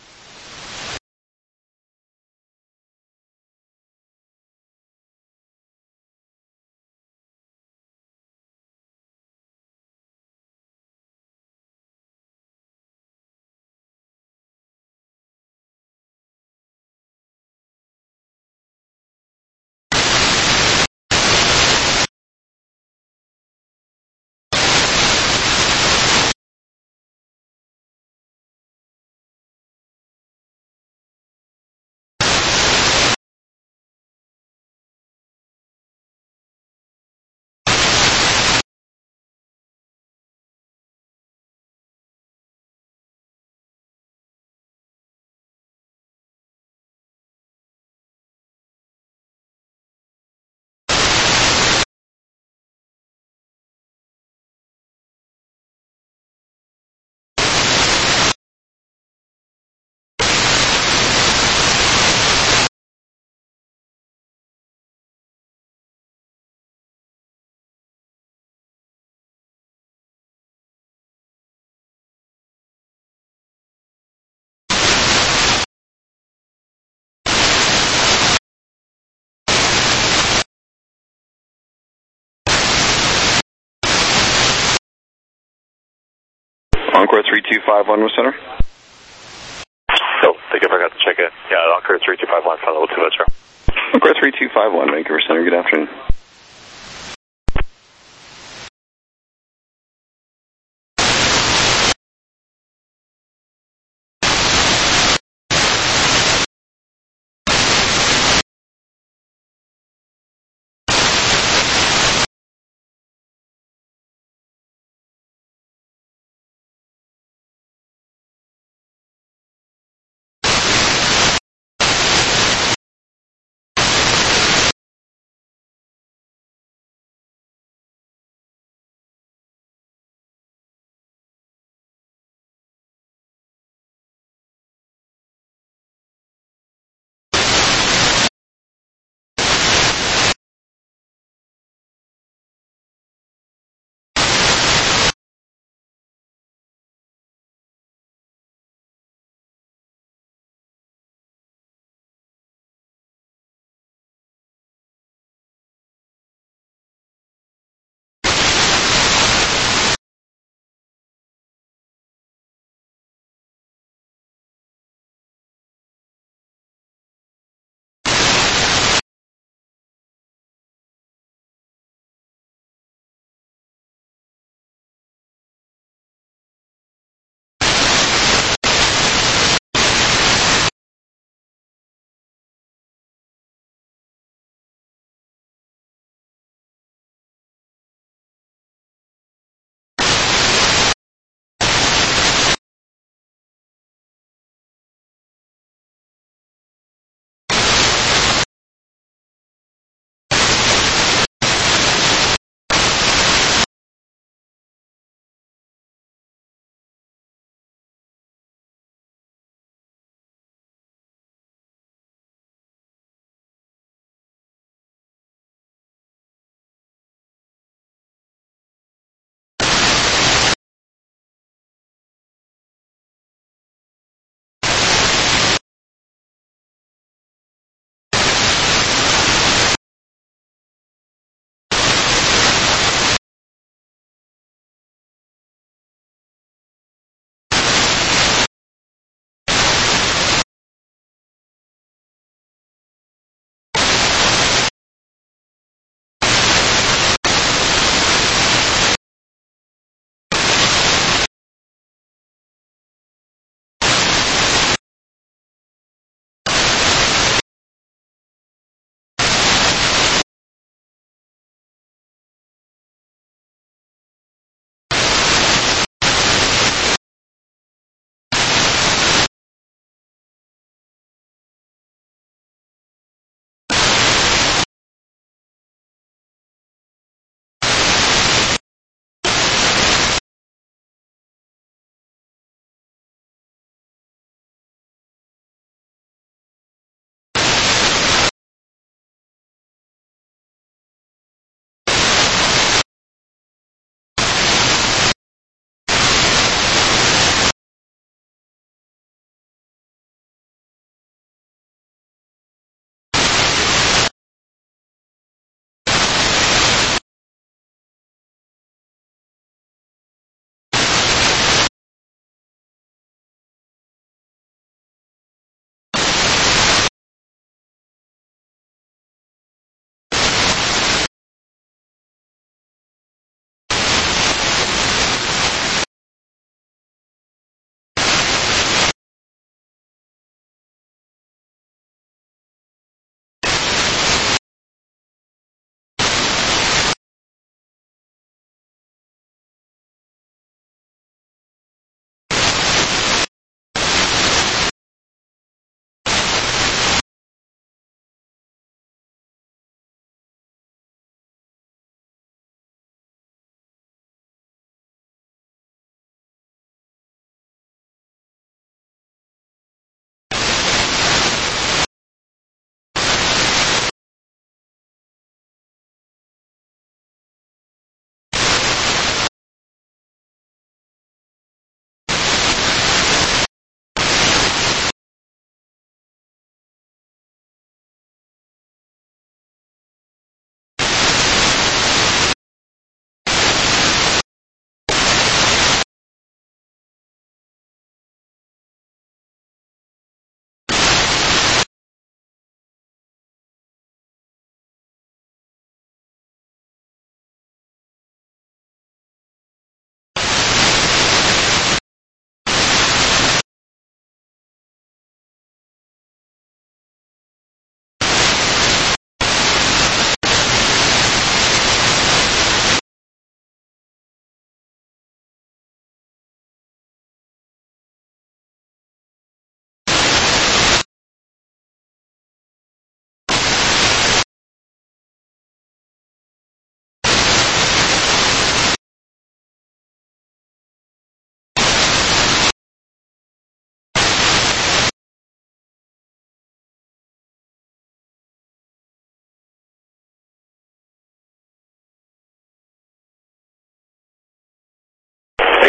Encore 3251 with center. Oh, thank you, I forgot to check in. Yeah, Encore 3251, flight level 210. Encore 3251, Vancouver Center, good afternoon.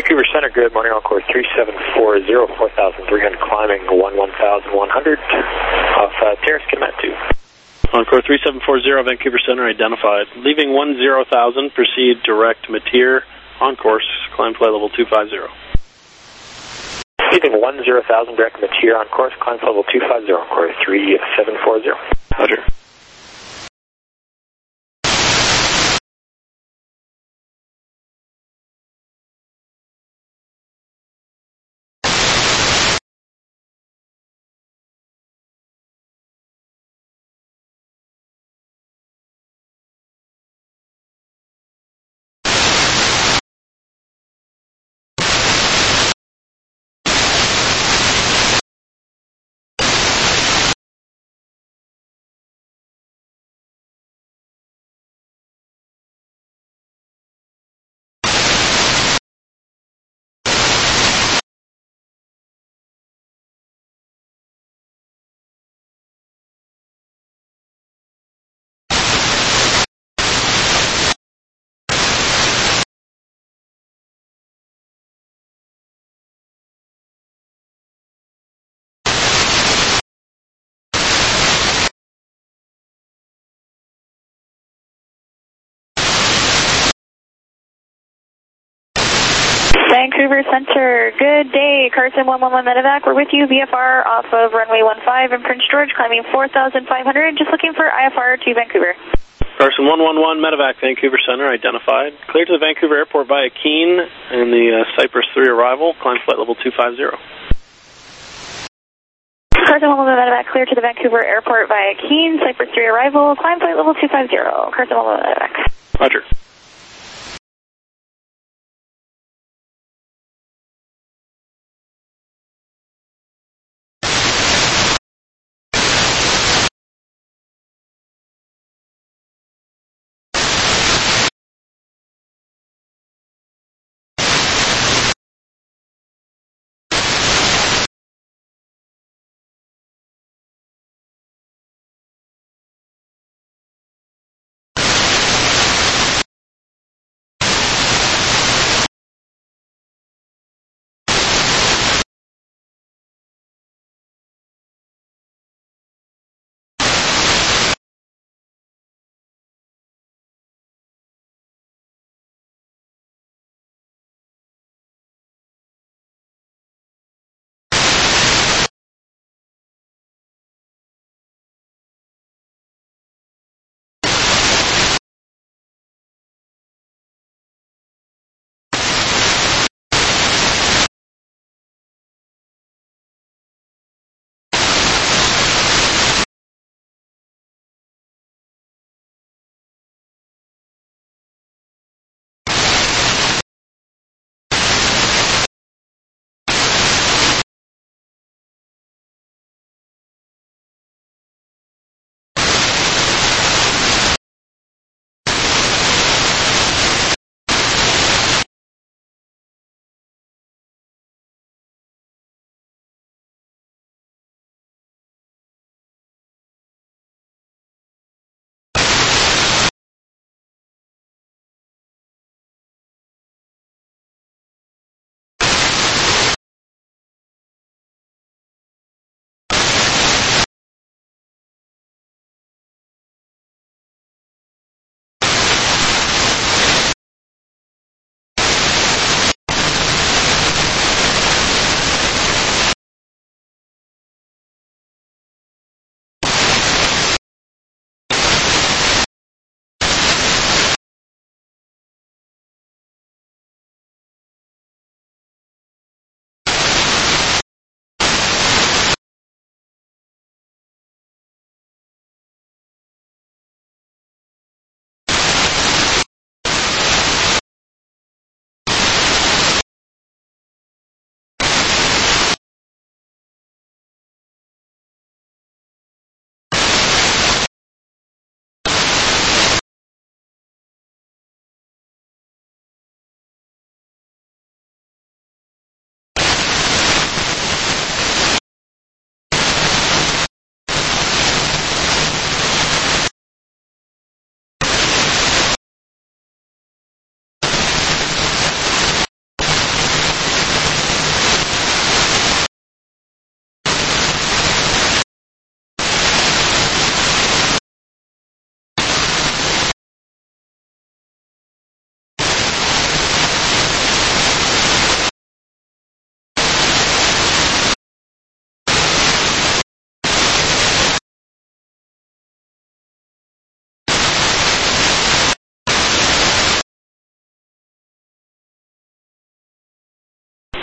Vancouver Center, good morning, Encore 3740, 4,300, climbing 11,100 off Terrace Kitimat 2. Encore 3740, Vancouver Center, identified. Leaving 10,000, proceed direct Mateer, on course, climb flight level 250. Leaving 10,000, direct Mateer, on course, climb flight level 250, Encore 3740. Roger. Vancouver Center, good day. Carson 111 Medevac, we're with you, VFR off of runway 15 in Prince George, climbing 4,500, just looking for IFR to Vancouver. Carson 111 Medevac, Vancouver Center, identified. Clear to the Vancouver Airport via Keene and the Cypress 3 arrival, climb flight level 250. Carson 111 Medevac, clear to the Vancouver Airport via Keene, Cypress 3 arrival, climb flight level 250. Carson 111 Medevac. Roger.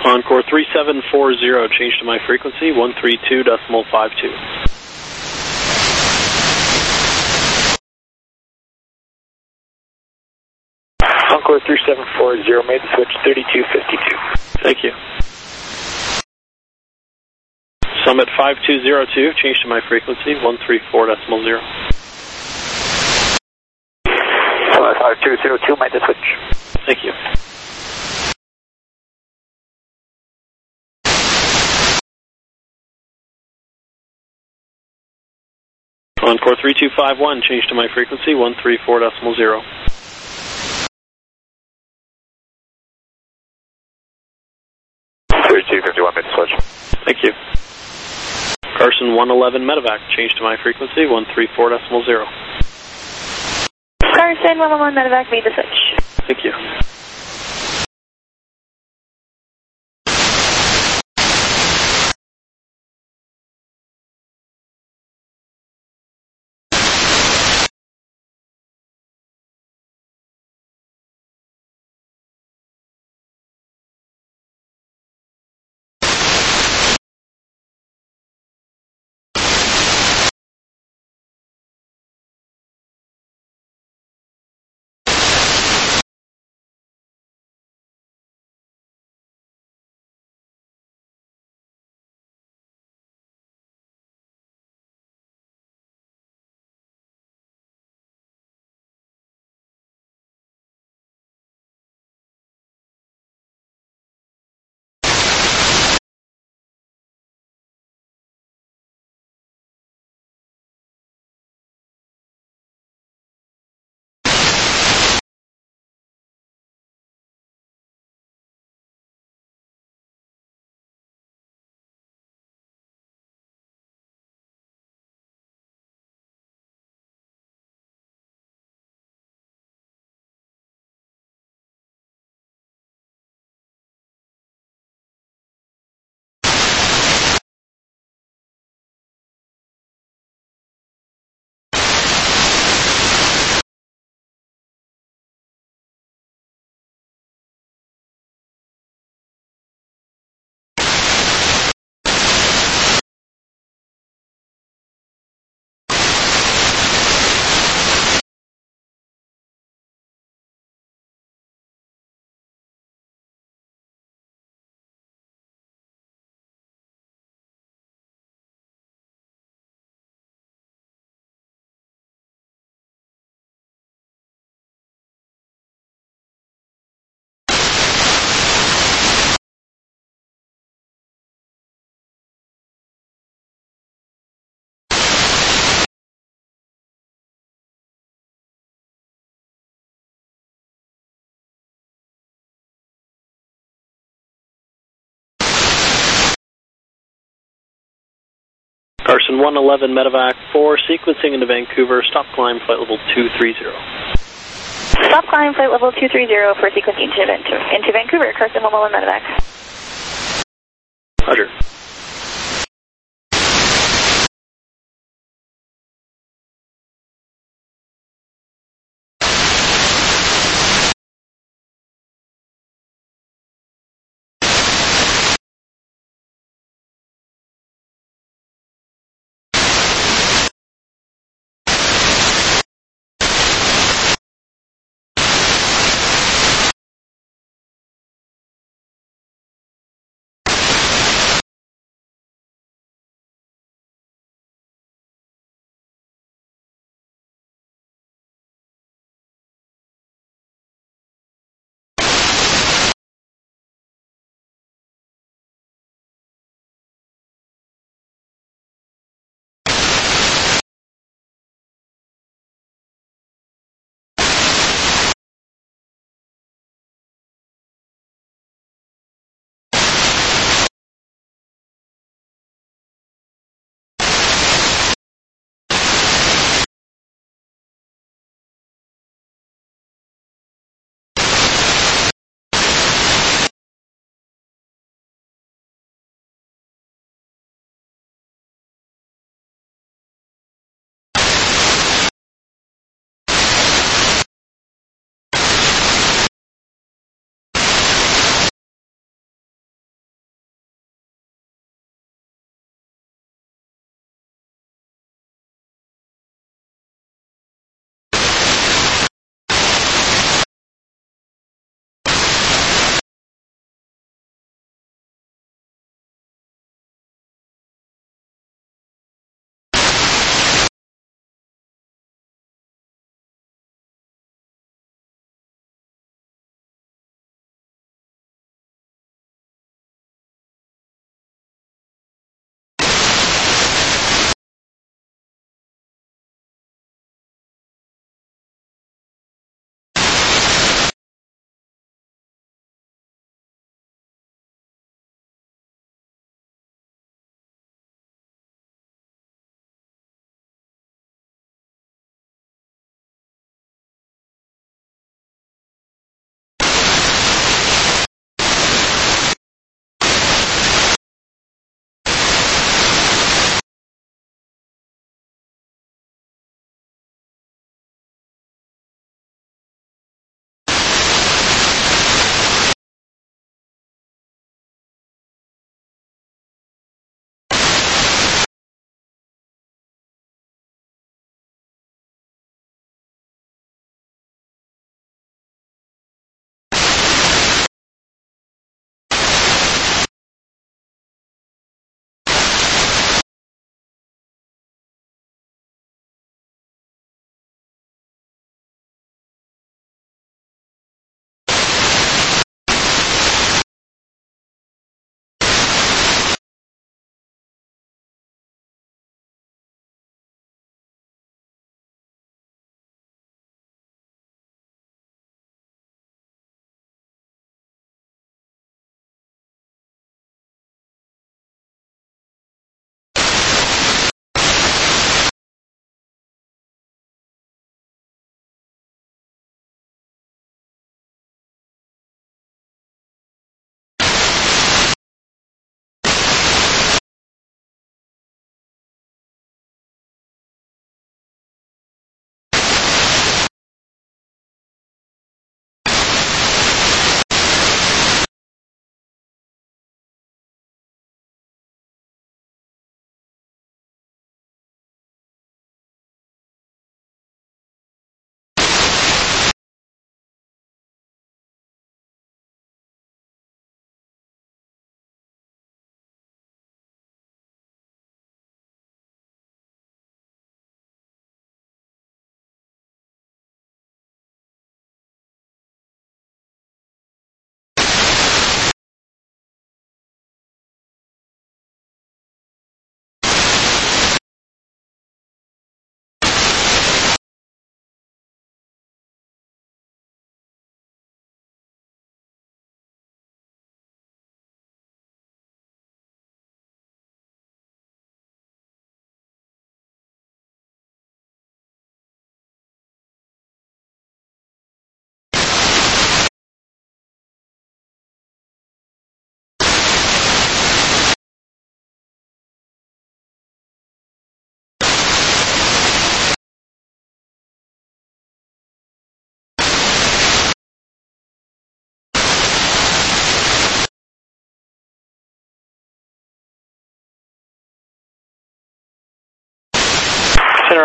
Encore 3740, change to my frequency, 132.52. Encore 3740, made the switch 3252. Thank you. Summit 5202, change to my frequency, 134.0. Summit 5202, made the switch. Thank you. Encore 3251, change to my frequency, 134.0. 3251, made the switch. Thank you. Carson 111 Medevac, change to my frequency, 134.0. Carson 111 Medevac, made the switch. Thank you. Carson 111 Medevac 4, sequencing into Vancouver, stop climb, flight level 230. Stop climb, flight level 230 for sequencing into Vancouver, Carson 111 Medevac. Roger.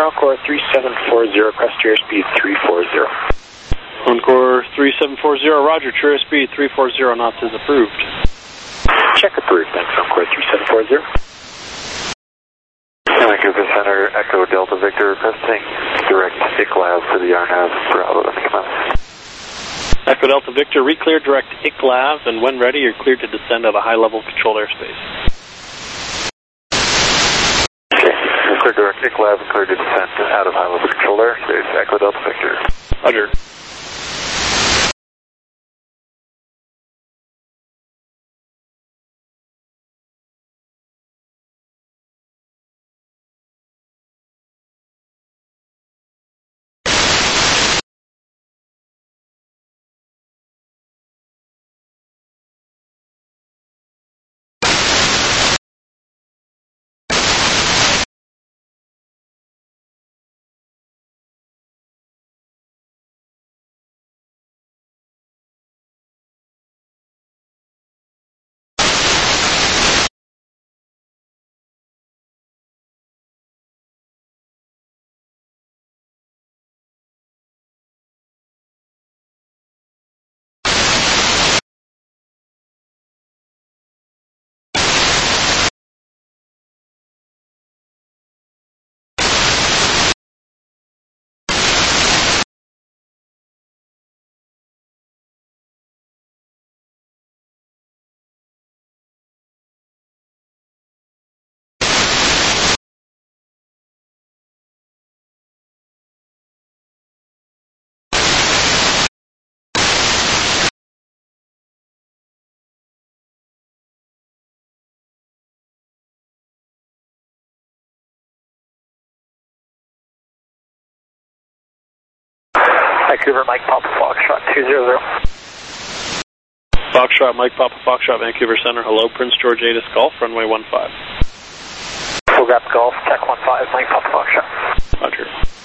Center, Encore 3740, crest to airspeed 340. Encore 3740, roger, true airspeed 340 knots is approved. Check approved, thanks, Encore 3740. Vancouver Center, Echo Delta Victor, requesting direct ICLAV for the RNAV Bravo to come out. Echo Delta Victor, re-clear direct ICLAV, and when ready, you're cleared to descend at a high-level controlled airspace. Okay, clear direct ICLAV, clear to descend out of high-level controlled airspace, Echo Delta Victor. Roger. Vancouver, Mike Papa Foxtrot 200. Foxtrot, Mike Papa Foxtrot, Vancouver Center, hello, Prince George 8 Golf, runway 15. Full gap Golf, Tech 15, Mike Papa Foxtrot. Roger.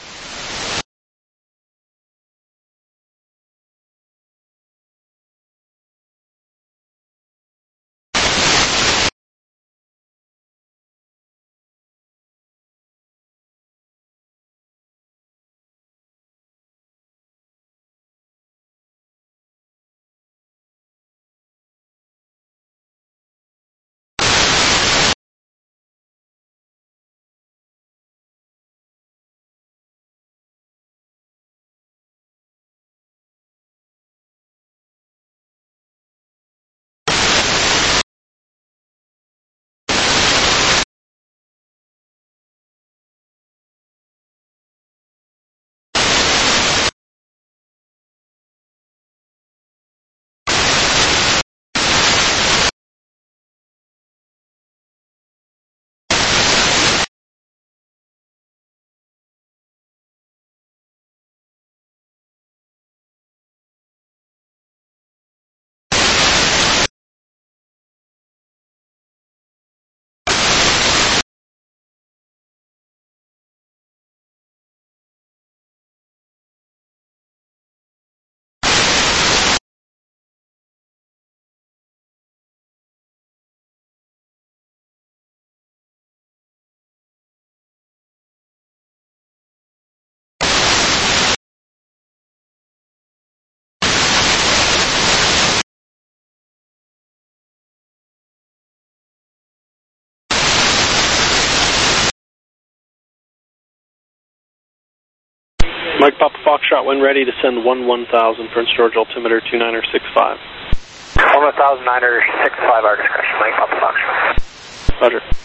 Mike Papa Foxtrot, when ready to send 1000, Prince George altimeter 2965. 100965, our discretion, Mike Papa Foxtrot. Roger.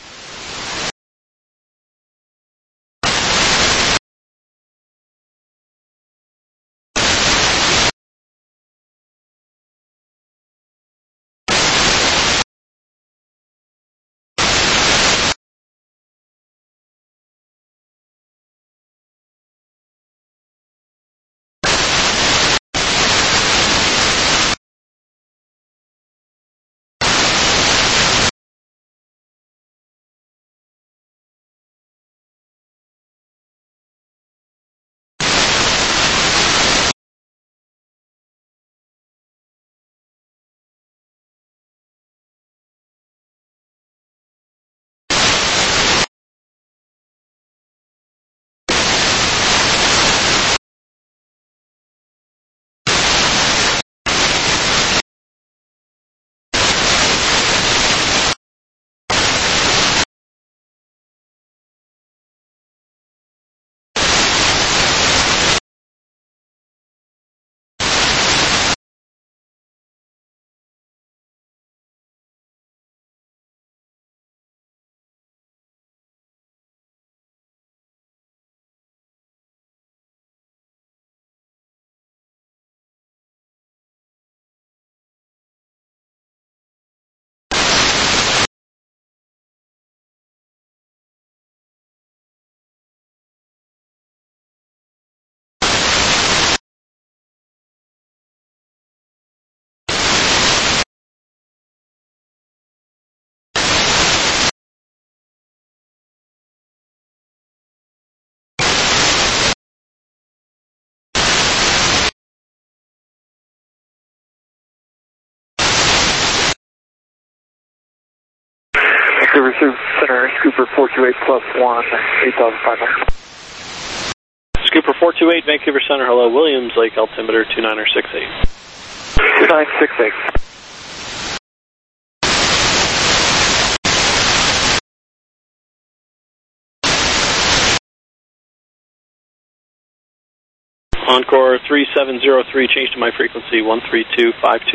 Vancouver Center, Scooper 428 plus 1, 8,500. Scooper 428, Vancouver Center, hello, Williams Lake, altimeter 2968. 2968. Encore 3703, change to my frequency 13252.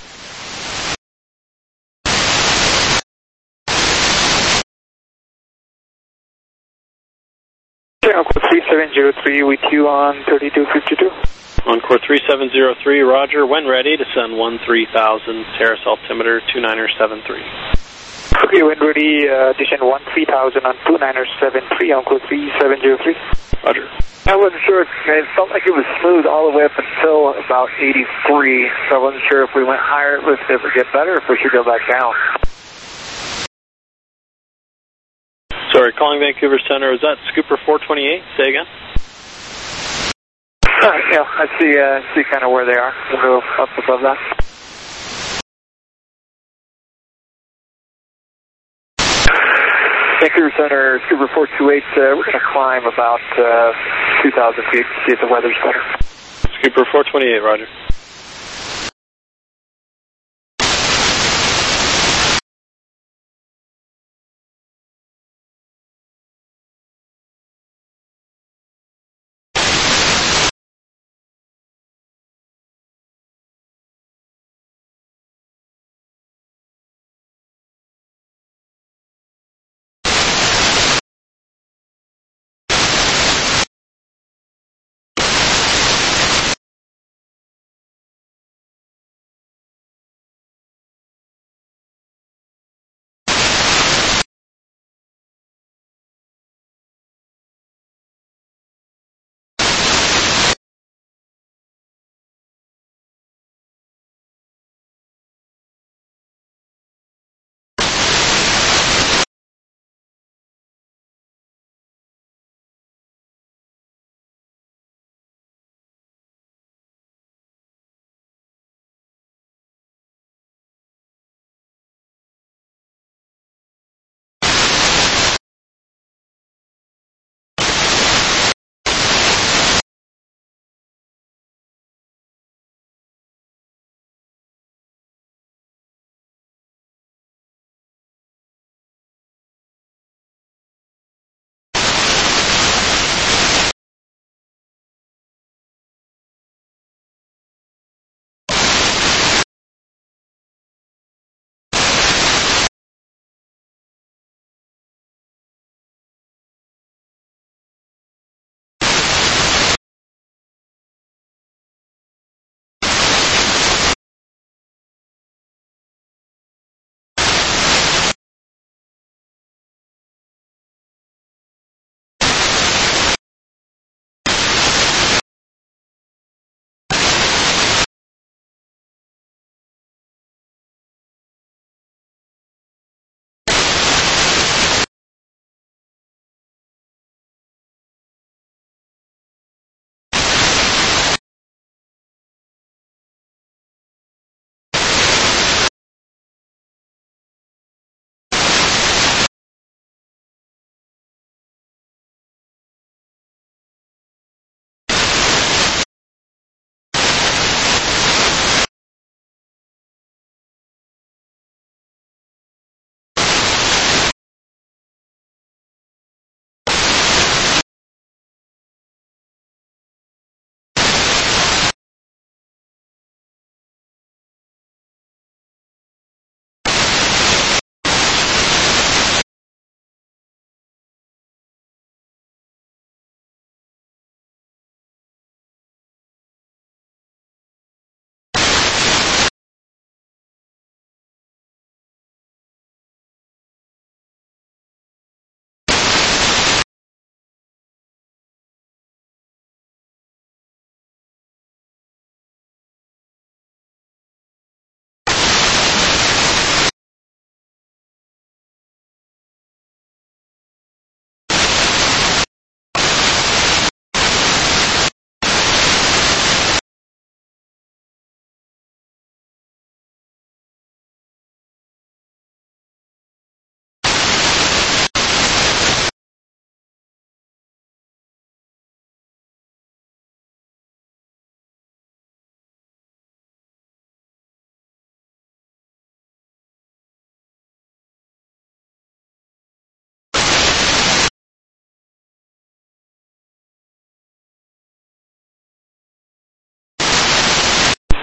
Encore 3703 with you on 3252. Encore 3703, roger, when ready, descend 13,000, terrace altimeter 2973. Okay, when ready, descend 13,000 on 2973, Encore 3703. Roger. I wasn't sure, it felt like it was smooth all the way up until about 83, so I wasn't sure if we went higher, if it would get better, if we should go back down. Sorry, calling Vancouver Center, is that Scooper 428? Say again? Yeah, I see kind of where they are. We'll go up above that. Vancouver Center, Scooper 428, we're going to climb about 2,000 feet to see if the weather's better. Scooper 428, roger.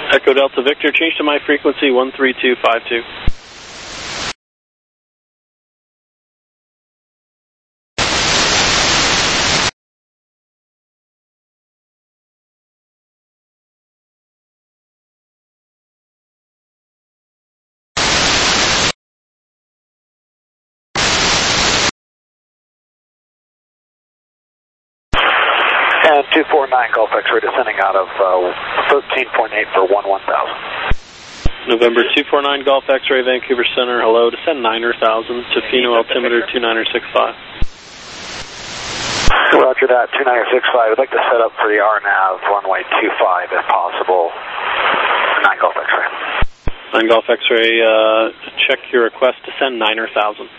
Echo Delta Victor, change to my frequency 13252. And 249 Golf X-ray descending out of 13.8 for 11,000. November 249 Golf X-ray, Vancouver Center, hello, descend 9,000 to Pheno altimeter 2965. Roger that, 2965. I'd like to set up for the RNAV runway 25 if possible. 9 Golf X-ray. 9 Golf X-ray, check your request, descend 9,000.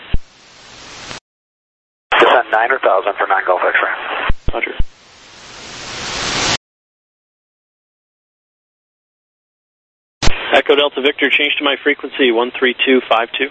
Descend 9,000 for 9 Golf X-ray. Roger. Echo Delta Victor, change to my frequency 13252.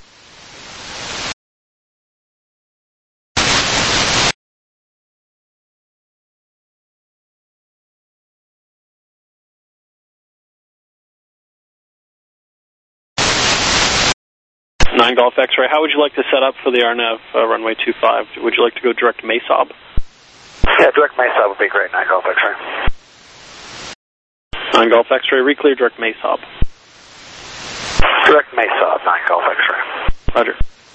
Nine Golf X-ray, how would you like to set up for the RNAV runway 25? Would you like to go direct MESOB? Yeah, direct MESOB would be great, 9 Golf X-ray. 9 Golf X-ray, reclear direct MESOB. Direct MESOB, 9 Golf X-ray. Roger.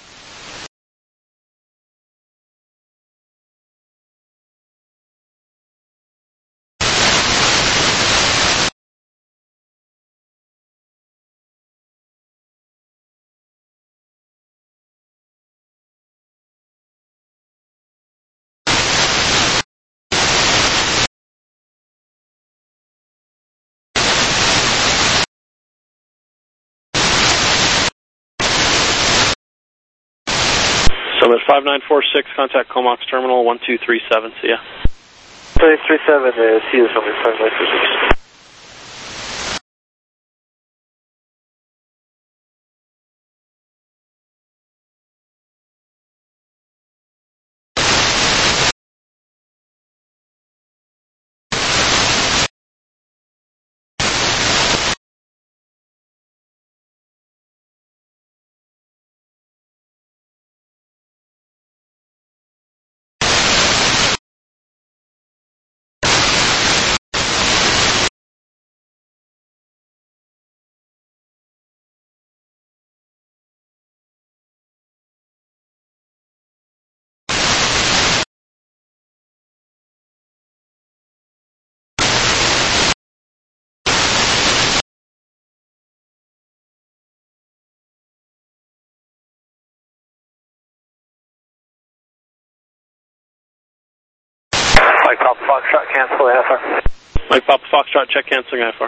Summit 5946, contact Comox Terminal 1237, see ya. 337, see you, Summit 5946. Mike Papa Foxtrot, cancel IFR. Mike Papa Foxtrot, check canceling IFR.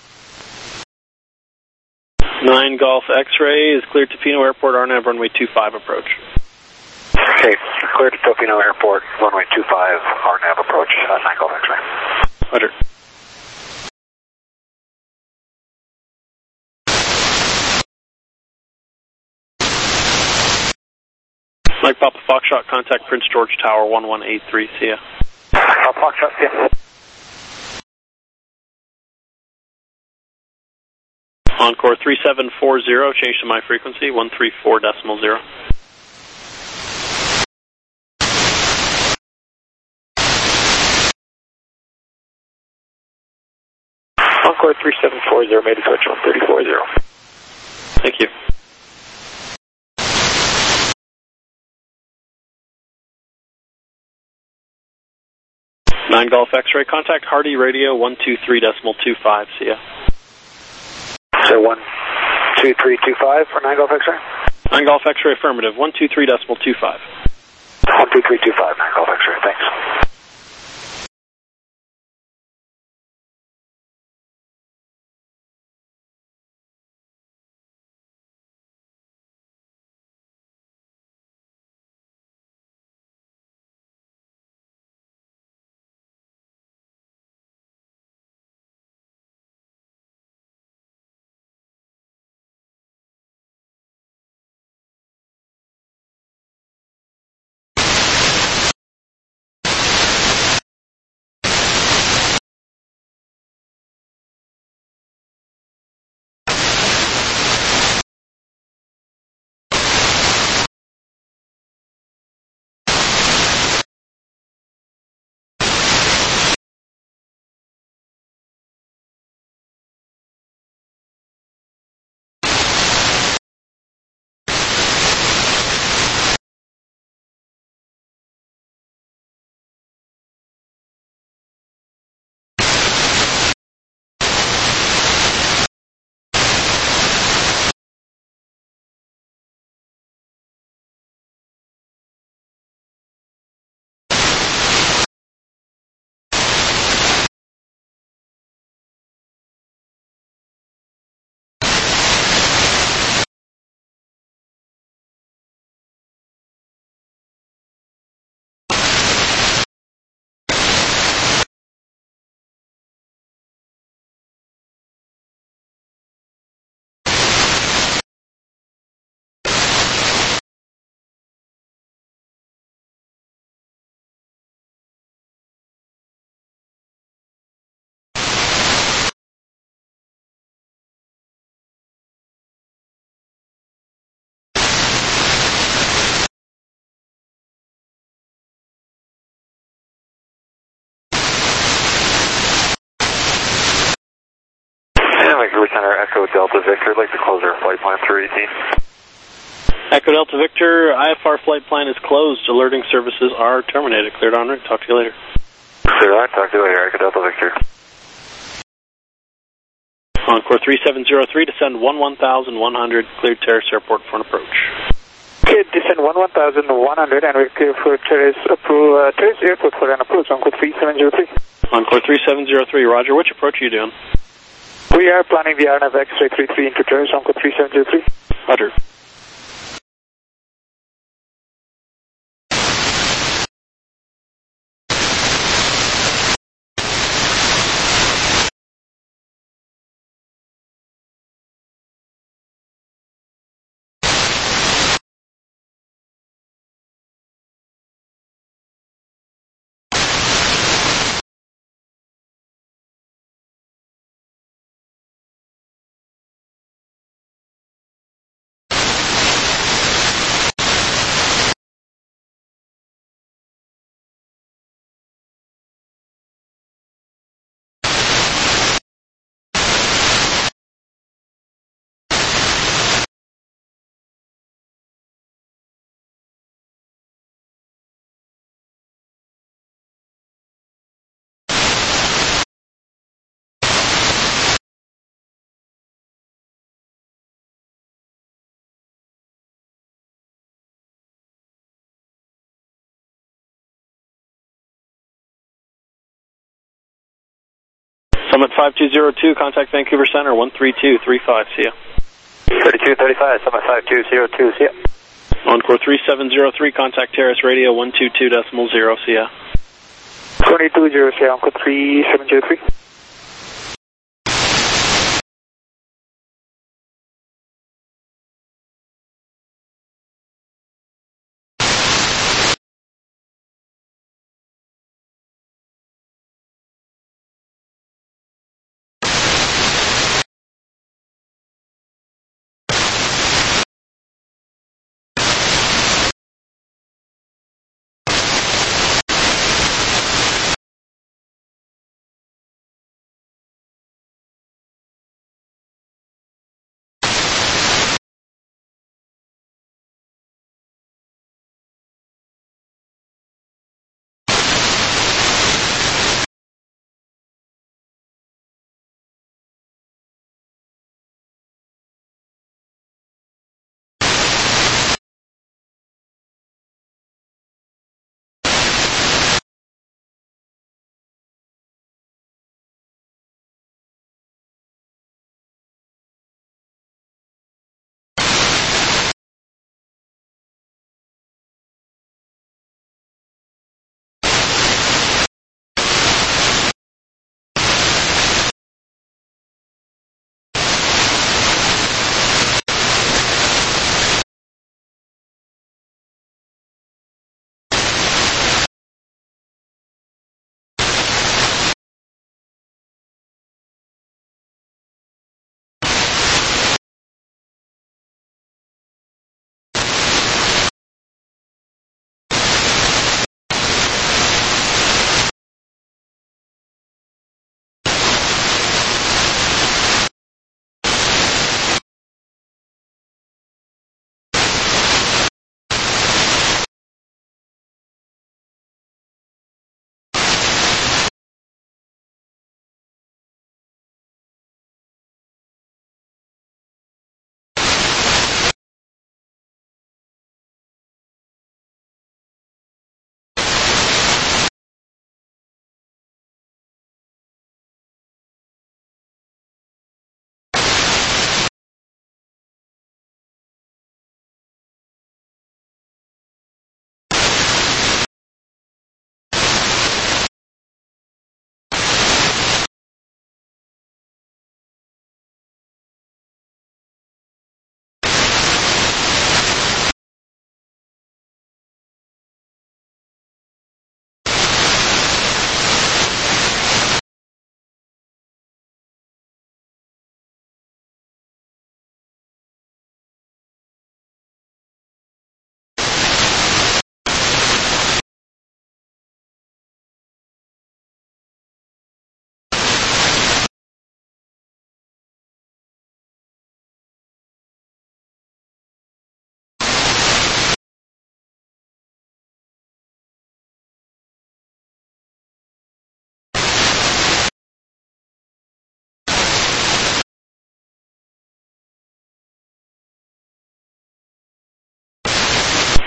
9 Golf X-ray is cleared to Pheno Airport, RNAV runway 25 approach. Okay, cleared to Tofino Airport, runway 25, RNAV approach, 9 Golf X-ray. Roger. Mike Papa Foxtrot, contact Prince George Tower 1183, see ya. Papa Foxtrot, see ya. Encore 3740, change to my frequency 134.0. Encore 3740, made a switch 1340. Thank you. Nine Golf X-ray, contact Hardy Radio 123.25, see ya. So 12325 for 9 Golf X-ray? 9 Golf X-ray, affirmative, 123.25. 12325, 9 Golf X-ray, thanks. Delta Victor, I'd like to close our flight plan 318. Echo Delta Victor, IFR flight plan is closed. Alerting services are terminated. Cleared en route. Talk to you later. Cleared on. Talk to you later. Echo Delta Victor. Encore 3703, descend 11,100. Cleared Terrace Airport for an approach. Okay, descend 11,100 and we're clear for Terrace Airport for an approach. Encore 3703. Encore 3703, Roger. Which approach are you doing? We are planning the RNAV X-ray 33 into Terrace. Encore 3703. Roger. Summit 5202, contact Vancouver Center, 13235, see ya. 3235, Summit 5202, see ya. Encore 3703, contact Terrace Radio, 122.0, see ya. 2220, see ya, Encore 3703.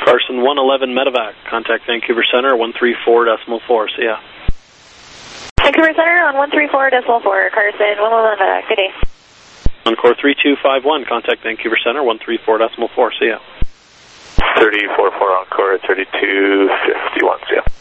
Carson 111 Medevac, contact Vancouver Center 134.4. See ya. Vancouver Center on 134.4. Carson 111 Medevac. Good day. Encore 3251, contact Vancouver Center 134.4. See ya. 3044 Encore 3251. See ya.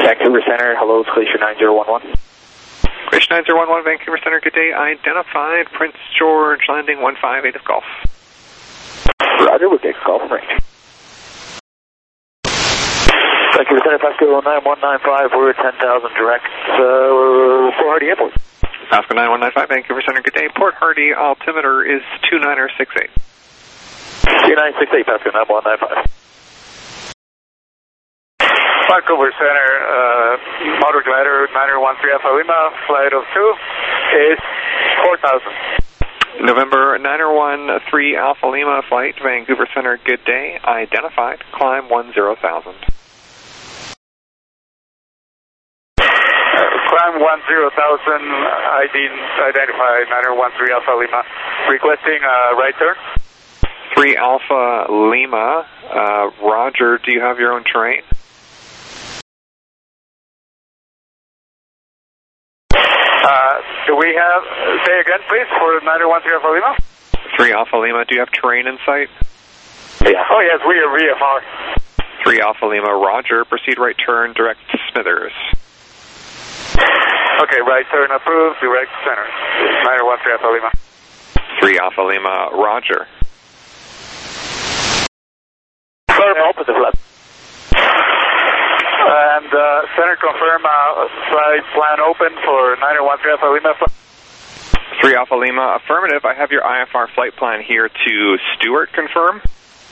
Vancouver Center, hello, it's Glacier 9011. Glacier 9011, Vancouver Center, good day. Identified, Prince George, landing 158 of Golf. Roger, we'll take Golf range. Vancouver Center, Pasco 9195, we're at 10,000 direct, Port Hardy Airport. Pasco 9195, Vancouver Center, good day. Port Hardy, altimeter is 2968. 2968, Pasco 9195. Vancouver Center, motor glider 913 Alpha Lima, flight of 2 is 4,000. November 913 Alpha Lima flight, Vancouver Center, good day. Identified, climb 10,000. Climb 10,000, identified 913 Alpha Lima, requesting right turn. 3 Alpha Lima, Roger, do you have your own terrain? Do we have, say again please, for 913 Alpha Lima? 3 Alpha Lima, do you have terrain in sight? Yeah. Oh yes, we are VFR. 3 Alpha Lima, Roger, proceed right turn, direct Smithers. Okay, right turn approved, direct center. 913 Alpha Lima. 3 Alpha Lima, Roger. Open the flap. And center confirm flight plan open for 913 Alpha Lima. 3 Alpha Lima, affirmative. I have your IFR flight plan here to Stewart, confirm.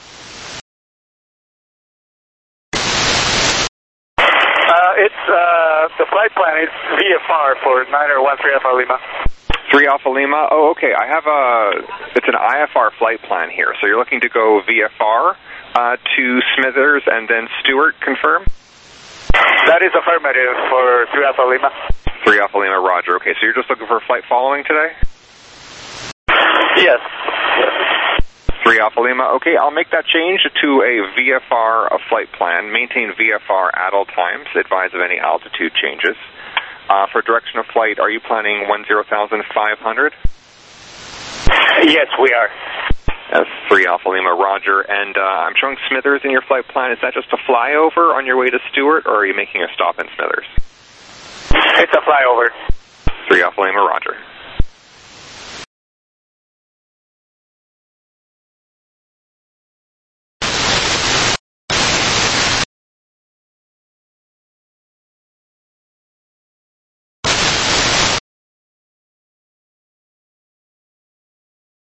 The flight plan is VFR for 913 Alpha Lima. 3 Alpha Lima, oh okay, I have it's an IFR flight plan here, so you're looking to go VFR to Smithers and then Stewart, confirm? That is affirmative for 3 Alpha Lima. 3 Alpha Lima, Roger, okay, so you're just looking for flight following today? Yes. 3 Alpha Lima, okay, I'll make that change to a VFR flight plan, maintain VFR at all times, advise of any altitude changes. For direction of flight, are you planning 10,500? Yes, we are. 3 Alpha Lima, Roger. And I'm showing Smithers in your flight plan. Is that just a flyover on your way to Stewart, or are you making a stop in Smithers? It's a flyover. 3 Alpha Lima, Roger.